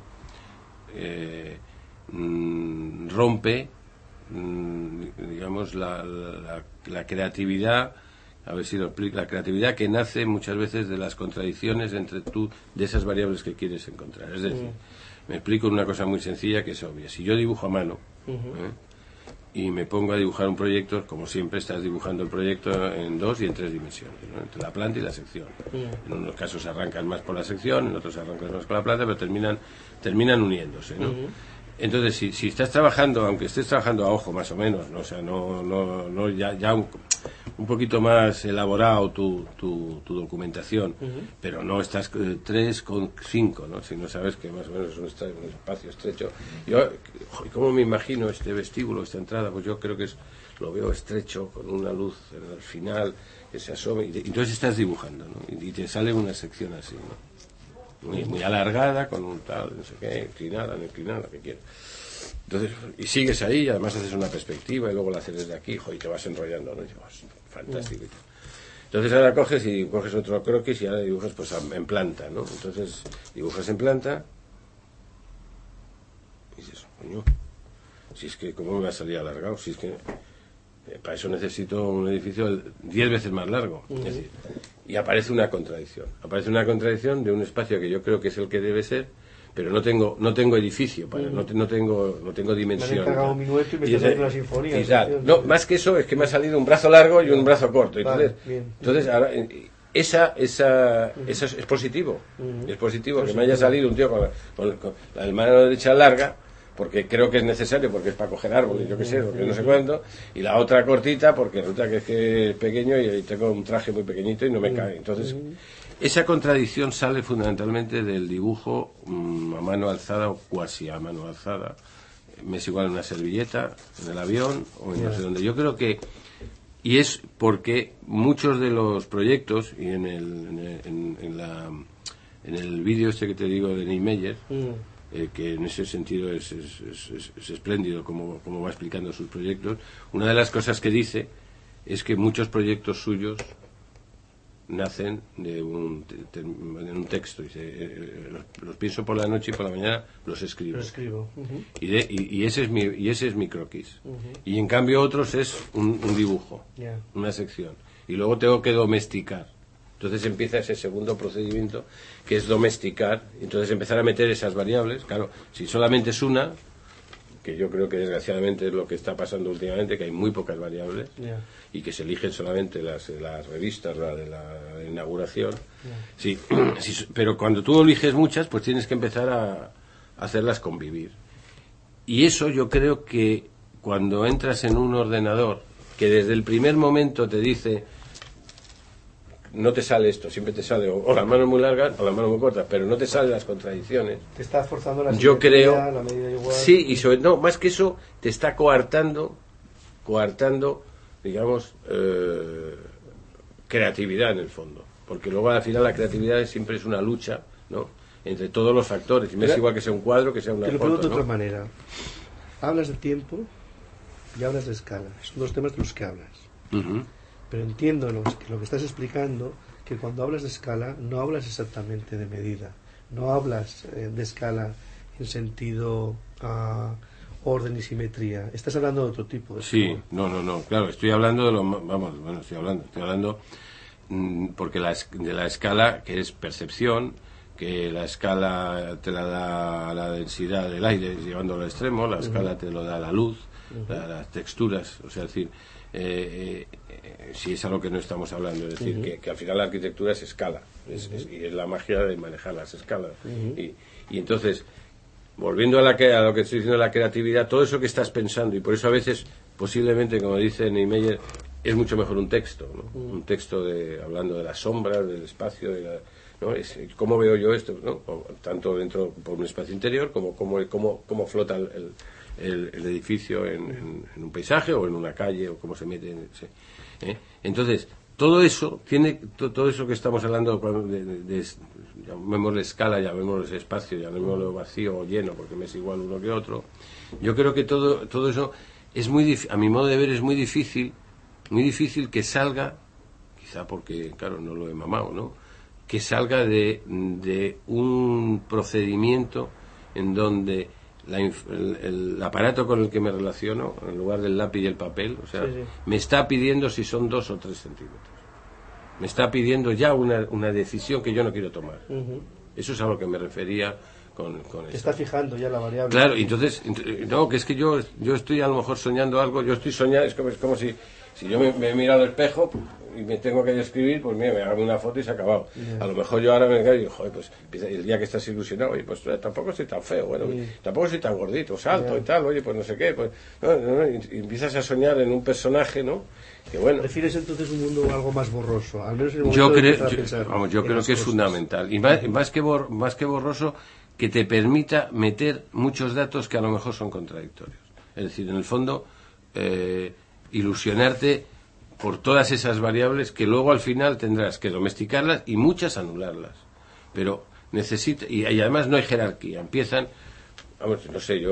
Rompe, digamos, la la creatividad, a ver si lo explico, la creatividad que nace muchas veces de las contradicciones de esas variables que quieres encontrar. Es decir, me explico una cosa muy sencilla que es obvia. Si yo dibujo a mano, y me pongo a dibujar un proyecto, como siempre estás dibujando el proyecto en 2 y en 3 dimensiones, ¿no? Entre la planta y la sección. En unos casos arrancan más por la sección, en otros arrancan más por la planta, pero terminan uniéndose, ¿no? Entonces, si estás trabajando, aunque estés trabajando a ojo más o menos, ¿no? O sea, no ya un poquito más elaborado tu documentación, pero no estás 3,5, ¿no? Si no sabes que más o menos es un espacio estrecho. Yo, ¿cómo me imagino este vestíbulo, esta entrada? Pues yo creo que lo veo estrecho, con una luz al final que se asome, y entonces estás dibujando, ¿no? Y te sale una sección así, ¿no? Muy alargada, con un tal, no sé qué, inclinada, que quieras. Entonces, y sigues ahí, y además haces una perspectiva, y luego la haces desde aquí, y te vas enrollando, ¿no? Y dices, fantástico. Entonces ahora coges otro croquis y ahora dibujas pues en planta, ¿no? Entonces, dibujas en planta, y dices, coño, si es que, ¿cómo me va a salir alargado? Si es que, para eso necesito un edificio 10 veces más largo. Es decir, y aparece una contradicción de un espacio que yo creo que es el que debe ser, pero no tengo edificio, no tengo dimensión. Me han encargado un minueto y me estás haciendo una sinfonía. No, más que eso, es que me ha salido un brazo largo y un brazo corto. Entonces ahora, esa es positivo. Es positivo que me haya salido un tío con la mano derecha larga, porque creo que es necesario, porque es para coger árboles, yo qué sé, porque no sé cuánto, y la otra cortita porque resulta que es pequeño y tengo un traje muy pequeñito y no me cae. Entonces, esa contradicción sale fundamentalmente del dibujo a mano alzada o cuasi a mano alzada. Me es igual en una servilleta, en el avión o en no sé dónde. Yo creo que, y es porque muchos de los proyectos, y en el vídeo este que te digo de Niemeyer, que en ese sentido es espléndido como va explicando sus proyectos, una de las cosas que dice es que muchos proyectos suyos nacen en un texto. Dice, los pienso por la noche y por la mañana los escribo. Y ese es mi croquis. Y en cambio otros es un dibujo, una sección. Y luego tengo que domesticar. Entonces empieza ese segundo procedimiento, que es domesticar. Entonces empezar a meter esas variables. Claro, si solamente es una, que yo creo que desgraciadamente es lo que está pasando últimamente, que hay muy pocas variables, y que se eligen solamente las revistas, la de la inauguración. Sí, pero cuando tú eliges muchas, pues tienes que empezar a hacerlas convivir. Y eso yo creo que cuando entras en un ordenador, que desde el primer momento te dice, no te sale esto, siempre te sale o las manos muy largas o las manos muy cortas, pero no te salen las contradicciones. Te está forzando la yo creo, la medida igual. Sí, y sobre todo, más que eso, te está coartando, digamos, creatividad en el fondo. Porque luego al final la creatividad siempre es una lucha, ¿no?, entre todos los factores. Y me es igual que sea un cuadro, que sea una foto. Te lo pregunto de otra manera. Hablas de tiempo y hablas de escala. Son dos temas de los que hablas. Pero entiendo lo que estás explicando, que cuando hablas de escala no hablas exactamente de medida, no hablas de escala en sentido orden y simetría, estás hablando de otro tipo de escala. No, claro, estoy hablando de estoy hablando porque de la escala, que es percepción, que la escala te la da la densidad del aire llevándolo al extremo, la escala te lo da la luz, las texturas, o sea, es decir, si es algo que no estamos hablando, es decir, que al final la arquitectura es escala, y es la magia de manejar las escalas. Y entonces, volviendo a lo que estoy diciendo, la creatividad, todo eso que estás pensando, y por eso a veces, posiblemente, como dice Niemeyer, es mucho mejor un texto, ¿no? Un texto hablando de las sombras, del espacio, ¿no? ¿Cómo veo yo esto? ¿No? Tanto dentro por un espacio interior como flota el edificio en un paisaje o en una calle, o cómo se mete entonces todo eso que estamos hablando llamémosle escala, llamémosle espacio, llamémosle vacío o lleno, porque me es igual uno que otro. Yo creo que todo eso es a mi modo de ver, es muy difícil que salga, quizá porque claro no lo he mamado, ¿no?, que salga de un procedimiento en donde el aparato con el que me relaciono, en lugar del lápiz y el papel, o sea, Sí, sí. me está pidiendo si son 2 o 3 centímetros. Me está pidiendo ya una decisión que yo no quiero tomar. Eso es a lo que me refería con Te esto. está fijando ya la variable. Claro, y entonces, no, que es que yo estoy a lo mejor soñando algo, yo estoy soñando, es como si yo me he mirado al espejo y me tengo que describir, pues mira, me hago una foto y se ha acabado. A lo mejor yo ahora me quedo y digo, joder, pues el día que estás ilusionado, oye, pues tampoco estoy tan feo, bueno, tampoco soy tan gordito, salto y tal, oye, pues no sé qué, pues y empiezas a soñar en un personaje, ¿no? Que bueno. ¿Prefieres entonces un mundo algo más borroso? Al menos en el momento de empezar a pensar yo creo que es fundamental. Y más que borroso, que te permita meter muchos datos que a lo mejor son contradictorios. Es decir, en el fondo, ilusionarte por todas esas variables que luego al final tendrás que domesticarlas y muchas anularlas. Pero y además no hay jerarquía. Empiezan, vamos, no sé,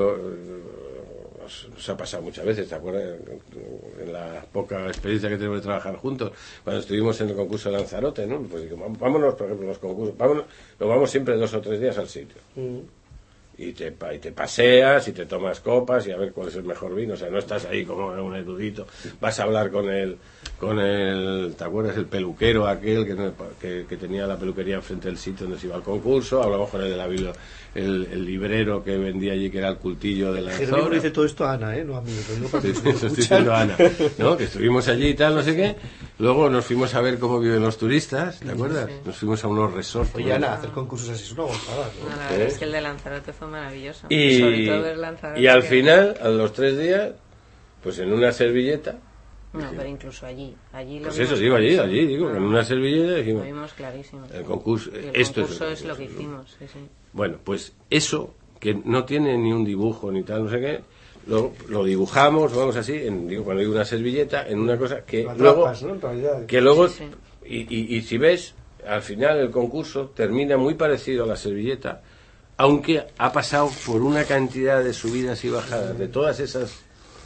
nos ha pasado muchas veces, ¿te acuerdas? En la poca experiencia que tenemos de trabajar juntos, cuando estuvimos en el concurso de Lanzarote, ¿no? Pues digo, vámonos, por ejemplo, los concursos, nos vamos siempre 2 o 3 días al sitio. Y te paseas y te tomas copas y a ver cuál es el mejor vino, o sea, no estás ahí como un erudito, vas a hablar con el ¿te acuerdas? El peluquero aquel que tenía la peluquería enfrente del sitio donde se iba al concurso, hablamos con el de la Biblia, el librero que vendía allí, que era el cultillo de la zona. Jerónimo dice todo esto a Ana, no a mí. Eso estoy diciendo a Ana, ¿no? Que estuvimos allí y tal, no sé qué. Luego nos fuimos a ver cómo viven los turistas, ¿te acuerdas? Sí. Nos fuimos a unos resorts. Oye, Ana, hacer concursos así es una gozada, ¿no? La verdad es que el de Lanzarote fue maravilloso. Y, sobre todo ver Lanzarote, y al final, a los 3 días, pues en una servilleta. No, pero incluso allí lo pues vimos. eso, digo, allí, digo, en una servilleta dijimos. Lo vimos clarísimo. El concurso, el concurso es lo que hicimos, sí. Bueno, pues eso, que no tiene ni un dibujo ni tal, no sé qué, lo dibujamos, vamos así, cuando digo una servilleta, en una cosa que luego, ¿no? En realidad. Que luego, Sí. Y si ves, al final el concurso termina muy parecido a la servilleta, aunque ha pasado por una cantidad de subidas y bajadas de todas esas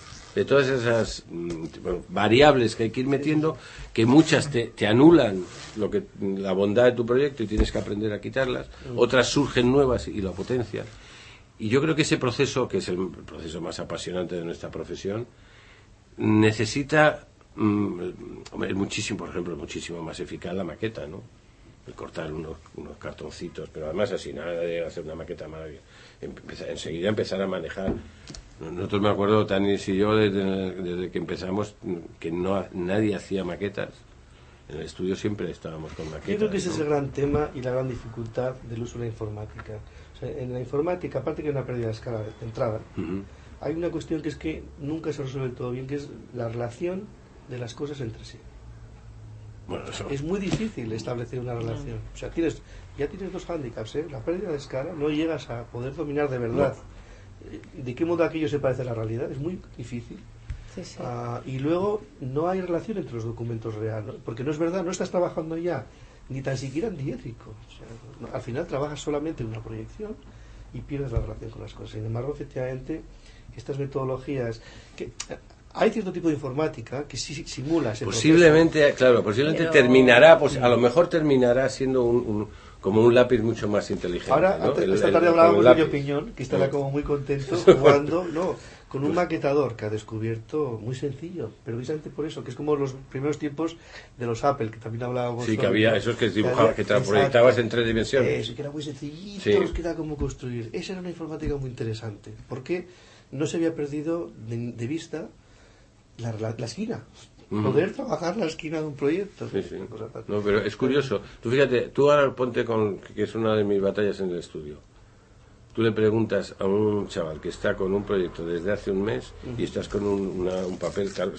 variables que hay que ir metiendo, que muchas te anulan la bondad de tu proyecto y tienes que aprender a quitarlas, otras surgen nuevas y lo potencian. Y yo creo que ese proceso, que es el proceso más apasionante de nuestra profesión, necesita muchísimo más eficaz la maqueta, ¿no? El cortar unos cartoncitos, pero además así, nada de hacer una maqueta maravillosa. Enseguida empezar a manejar. Nosotros, me acuerdo, Tanis y yo, desde que empezamos, que nadie hacía maquetas. En el estudio siempre estábamos con maquetas. Yo creo que ese ¿no? es el gran tema y la gran dificultad del uso de la informática. O sea, en la informática, aparte que hay una pérdida de escala de entrada, hay una cuestión que es que nunca se resuelve todo bien, que es la relación de las cosas entre sí. Bueno, es muy difícil establecer una relación. O sea, ya tienes 2 hándicaps, ¿eh? La pérdida de escala, no llegas a poder dominar de verdad. ¿De qué modo aquello se parece a la realidad? Es muy difícil. Sí, sí. Y luego no hay relación entre los documentos reales, porque no es verdad, no estás trabajando ya ni tan siquiera en diétrico. O sea, al final trabajas solamente en una proyección y pierdes la relación con las cosas. Sin embargo, efectivamente, estas metodologías hay cierto tipo de informática que sí simula ese posiblemente proceso. Claro, posiblemente terminará, a lo mejor terminará siendo como un lápiz mucho más inteligente. Ahora, ¿no? esta tarde hablábamos de Piñón, que estará como muy contento jugando con un maquetador que ha descubierto muy sencillo, pero precisamente por eso, que es como los primeros tiempos de los Apple, que también hablábamos. Sí, que había esos que dibujaban, que te proyectabas en 3 dimensiones. Eso, que era muy sencillito, que era como construir. Esa era una informática muy interesante, porque no se había perdido de vista la esquina. Poder trabajar la esquina de un proyecto. Sí. No, pero es curioso. Tú fíjate, tú ahora ponte que es una de mis batallas en el estudio. Tú le preguntas a un chaval que está con un proyecto desde hace un mes y estás con un papel que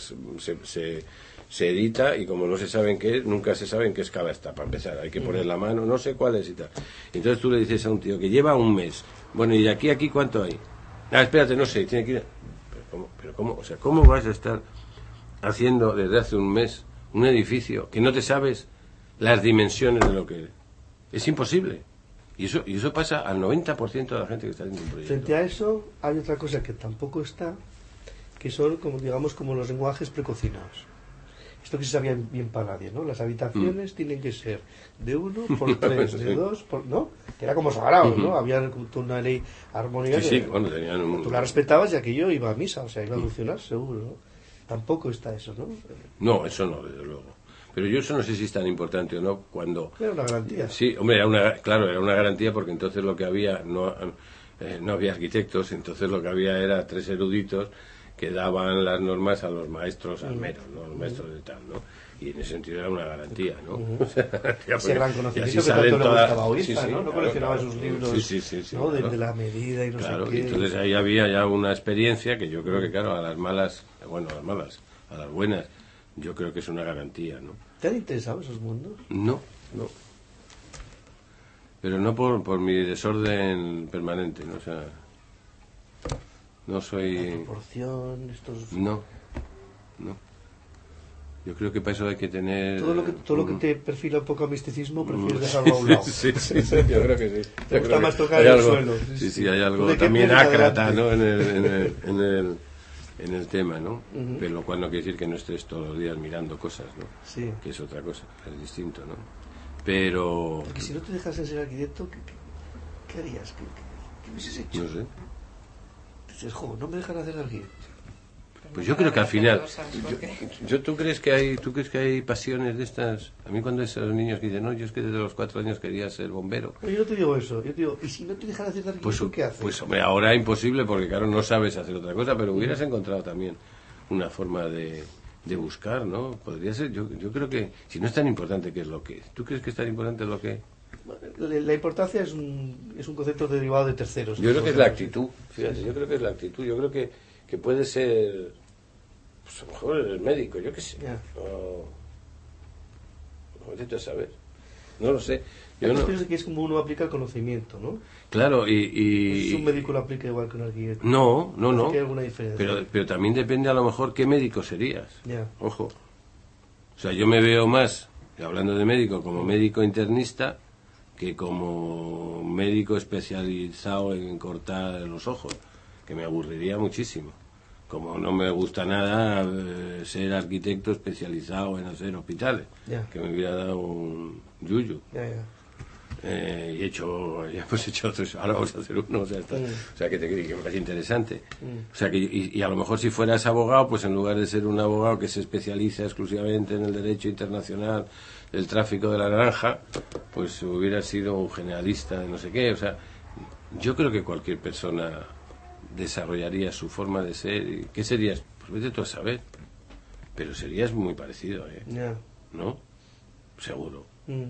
se edita y como no se sabe en qué, nunca se sabe en qué escala está, para empezar. Hay que poner la mano, no sé cuál es y tal. Entonces tú le dices a un tío que lleva un mes, bueno, ¿y de aquí a aquí cuánto hay? Espérate, no sé, tiene que ir. Pero ¿cómo? O sea, ¿cómo vas a estar haciendo desde hace un mes un edificio que no te sabes las dimensiones de lo que es imposible? Y eso pasa al 90% de la gente que está haciendo un proyecto. Frente a eso hay otra cosa que tampoco está, que son como los lenguajes precocinados. esto que se sabía bien para nadie, ¿no? Las habitaciones tienen que ser de 1 por 3, de 2 por... ¿no? Que era como sagrado, ¿no? Había una ley armónica Sí, que bueno, tenían un... tú la respetabas y aquello iba a misa, o sea, iba a funcionar seguro, ¿no? Tampoco está eso, ¿no? No, eso no, desde luego. Pero yo eso no sé si es tan importante o no cuando... Era una garantía. Sí, hombre, claro, era una garantía porque entonces lo que había, no había arquitectos, entonces lo que había era 3 eruditos que daban las normas a los maestros almeros, ¿no? Los maestros de tal, ¿no? Y en ese sentido era una garantía, ¿no? O sea, ese gran conocimiento que salen tanto le todas... gustaba a Oiza, Sí, sí, ¿no? No coleccionaba claro, sus libros, sí, ¿no? claro. De la medida y no Claro, sé qué. y entonces ahí había ya una experiencia que yo creo que, claro, a las malas, bueno, a las malas, a las buenas, yo creo que es una garantía, ¿no? ¿Te han interesado esos mundos? No. Pero no por mi desorden permanente, ¿no? O sea, no soy... La proporción, estos... No. Yo creo que para eso hay que tener... Todo lo que te perfila un poco a misticismo prefieres dejarlo a un lado. sí, yo creo que sí. Te gusta más tocar el suelo. Sí, hay algo ¿De qué también piensas ácrata, adelante? ¿no? En el tema, ¿no? Pero lo cual no quiere decir que no estés todos los días mirando cosas, ¿no? Sí. Que es otra cosa, es distinto, ¿no? Pero... Porque si no te dejas de ser arquitecto, ¿qué harías? ¿Qué hubieses hecho? No sé. Dices, no me dejan hacer arquitecto. Pues yo creo que al final... ¿Tú crees que hay pasiones de estas? A mí cuando esos niños que dicen, no, yo es que desde los 4 años quería ser bombero. Pero yo no te digo eso, yo te digo, ¿y si no te dejan hacer arquitecto, qué haces? Pues hombre, ahora imposible porque claro, no sabes hacer otra cosa, pero hubieras encontrado también una forma de buscar, ¿no? Podría ser, yo creo que, si no es tan importante que es lo que... ¿Tú crees que es tan importante lo que...? La importancia es un concepto derivado de terceros. Yo creo que es la actitud, fíjate, yo creo que es la actitud, yo creo que puede ser, pues a lo mejor el médico, yo qué sé, o vete a saber, no lo sé. Yo pienso que es como uno aplica el conocimiento, ¿no? Claro, Si un médico lo aplica igual que un arquitecto. No. ¿Hay alguna diferencia? Pero también depende a lo mejor qué médico serías. Ya. Ojo. O sea, yo me veo más, hablando de médico, como médico internista que como médico especializado en cortar los ojos, que me aburriría muchísimo. Como no me gusta nada ser arquitecto especializado en hacer hospitales, que me hubiera dado un yuyu. Y ya hemos hecho otros, ahora vamos a hacer uno, o sea que me parece interesante. O sea que y a lo mejor si fueras abogado, pues en lugar de ser un abogado que se especializa exclusivamente en el derecho internacional, el tráfico de la naranja, pues hubiera sido un generalista de no sé qué. O sea, yo creo que cualquier persona desarrollaría su forma de ser. ¿Y qué serías? Pues vete tú a saber, pero serías muy parecido, ¿no? Seguro.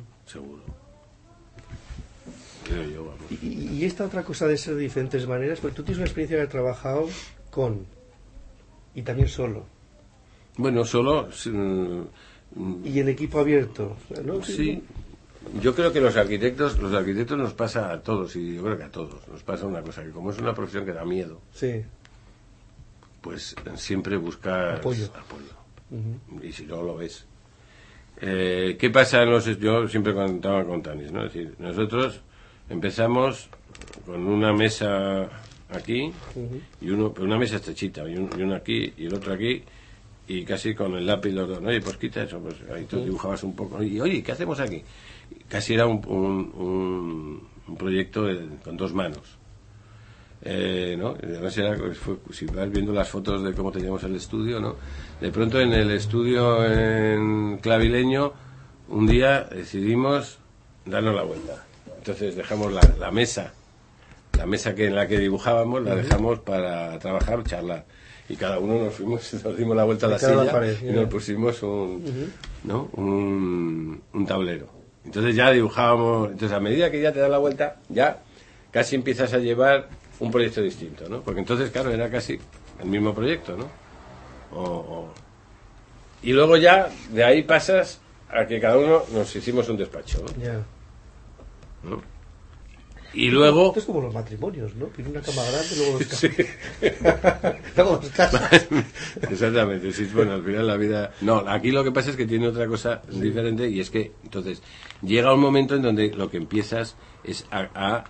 Creo yo, vamos. Y esta otra cosa de ser de diferentes maneras, porque tú tienes una experiencia de haber trabajado con y también solo. Bueno, solo y en equipo abierto, ¿no? Sí. Yo creo que los arquitectos nos pasa a todos, y yo creo que a todos nos pasa una cosa, que como es una profesión que da miedo, sí, pues siempre buscas apoyo. Y si no lo ves. ¿Qué pasa yo siempre contaba con Tanis, ¿no? Es decir, nosotros empezamos con una mesa aquí y una mesa estrechita y uno aquí y el otro aquí y casi con el lápiz los dos, ¿no? Oye, pues quita eso, pues ahí tú dibujabas un poco y oye, ¿qué hacemos aquí? Casi era un proyecto con 2 manos, ¿no? Además si vas viendo las fotos de cómo teníamos el estudio, ¿no? De pronto en el estudio en Clavileño un día decidimos darnos la vuelta. Entonces dejamos la mesa en la que dibujábamos, la dejamos para trabajar, charlar. Y cada uno nos dimos la vuelta a la silla y nos pusimos un tablero. Entonces ya dibujábamos, entonces a medida que ya te das la vuelta, ya casi empiezas a llevar un proyecto distinto, ¿no? Porque entonces, claro, era casi el mismo proyecto, ¿no? Y luego ya de ahí pasas a que cada uno nos hicimos un despacho, ¿no? Ya. ¿No? Y luego... Esto es como los matrimonios, ¿no? Tiene una cama grande, luego los casas. Luego los casas. Exactamente, sí, bueno, al final la vida... No, aquí lo que pasa es que tiene otra cosa diferente y es que, entonces, llega un momento en donde lo que empiezas es a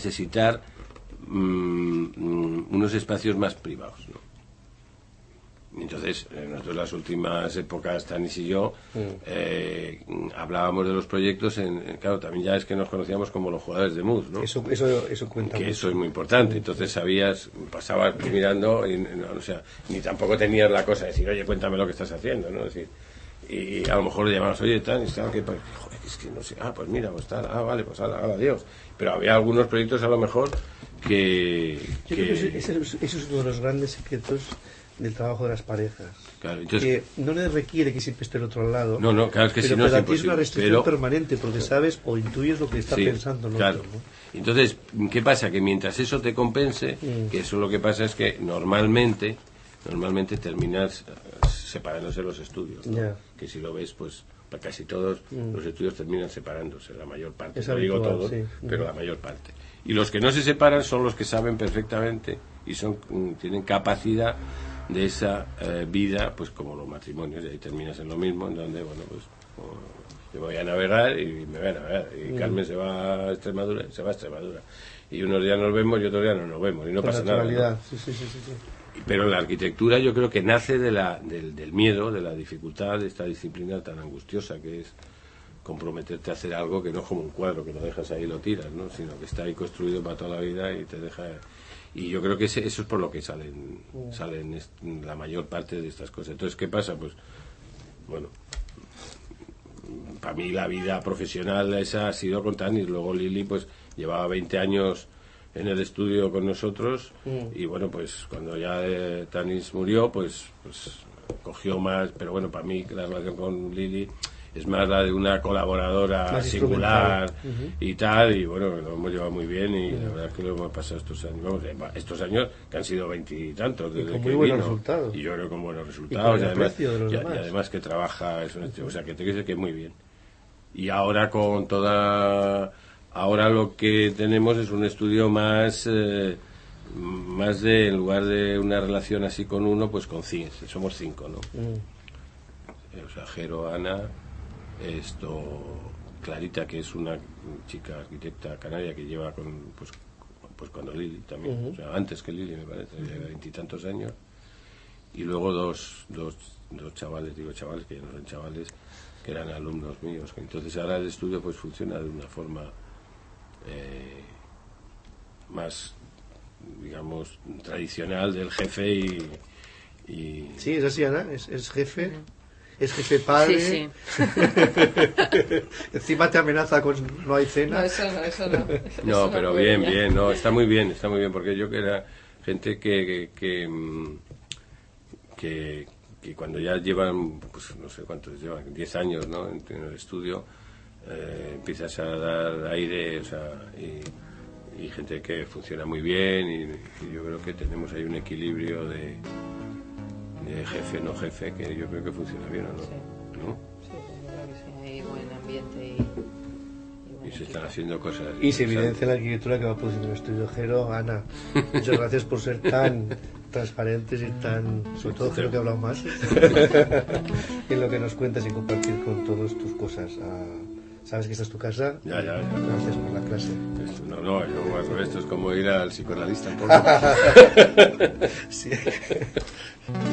necesitar unos espacios más privados, ¿no? Entonces, nosotros las últimas épocas, Tanis y yo, hablábamos de los proyectos, claro, también ya es que nos conocíamos como los jugadores de mus, ¿no? Eso cuenta que mucho. eso es muy importante. Entonces pasabas mirando, o sea, ni tampoco tenías la cosa de decir, oye, cuéntame lo que estás haciendo, ¿no? Es decir, y a lo mejor le llamabas, oye, Tanis, joder, es que no sé, pues mira, pues tal, vale, pues adiós. Pero había algunos proyectos a lo mejor que... Yo creo que eso es uno de los grandes secretos del trabajo de las parejas. Claro, entonces, que no le requiere que siempre esté el otro al lado. No, claro, es que pero si no para es ti es una imposible, restricción permanente porque sabes o intuyes lo que está pensando el claro. otro, ¿no? Entonces, ¿qué pasa? Que mientras eso te compense, que eso lo que pasa es que normalmente terminas separándose los estudios, ¿no? Que si lo ves, pues para casi todos los estudios terminan separándose, la mayor parte, no digo todos, pero la mayor parte. Y los que no se separan son los que saben perfectamente y tienen capacidad de esa vida, pues como los matrimonios, y ahí terminas en lo mismo, en donde, bueno, pues yo voy a navegar y me voy a navegar, y Carmen se va a Extremadura, y unos días nos vemos y otros días no nos vemos, y no pasa nada, ¿no? Sí. Pero la arquitectura yo creo que nace del miedo, de la dificultad de esta disciplina tan angustiosa que es comprometerte a hacer algo que no es como un cuadro que lo dejas ahí y lo tiras, ¿no? Sino que está ahí construido para toda la vida y te deja. Y yo creo que eso es por lo que salen la mayor parte de estas cosas. Entonces, ¿qué pasa? Pues, bueno, para mí la vida profesional esa ha sido con Tanis. Luego Lili, pues, llevaba 20 años en el estudio con nosotros y, bueno, pues, cuando ya Tanis murió, pues cogió más. Pero, bueno, para mí la relación con Lili es más la de una colaboradora más singular y tal, y bueno, lo hemos llevado muy bien y la verdad es que lo hemos pasado estos años que han sido 20 y tantos desde con que muy buenos vino, resultados. y yo creo con buenos resultados, y además que trabaja, o sea, que te dice que muy bien. Y ahora con ahora lo que tenemos es un estudio más en lugar de una relación así con uno, pues con 5, somos 5, ¿no? O sea, Jero, Ana, Clarita, que es una chica arquitecta canaria que lleva pues cuando Lili también, o sea, antes que Lili me parece, de 20 y tantos años, y luego dos chavales, digo chavales que ya no son chavales, que eran alumnos míos. Entonces ahora el estudio pues funciona de una forma más, digamos, tradicional del jefe y... Sí, es así, Ana, es jefe. Es jefe padre. Sí. Encima te amenaza con no hay cena. No, eso no. No, pero bien, no, está muy bien, porque yo que era gente que cuando ya llevan, pues no sé cuántos llevan, 10 años, ¿no? En el estudio, empiezas a dar aire, o sea, y gente que funciona muy bien, y yo creo que tenemos ahí un equilibrio de jefe, no jefe, que yo creo que funciona bien, ¿o no? Sí. ¿No? Sí, yo creo que sí, hay buen ambiente y se están haciendo cosas. Y se evidencia la arquitectura que va produciendo el estudio. Jero, Ana, muchas gracias por ser tan transparentes y tan, sobre todo Jero, que ha hablado más en lo que nos cuentas y compartir con todos tus cosas. ¿Sabes que esta es tu casa? Ya. Gracias por la clase. Esto es como ir al psicoanalista un poco. Sí.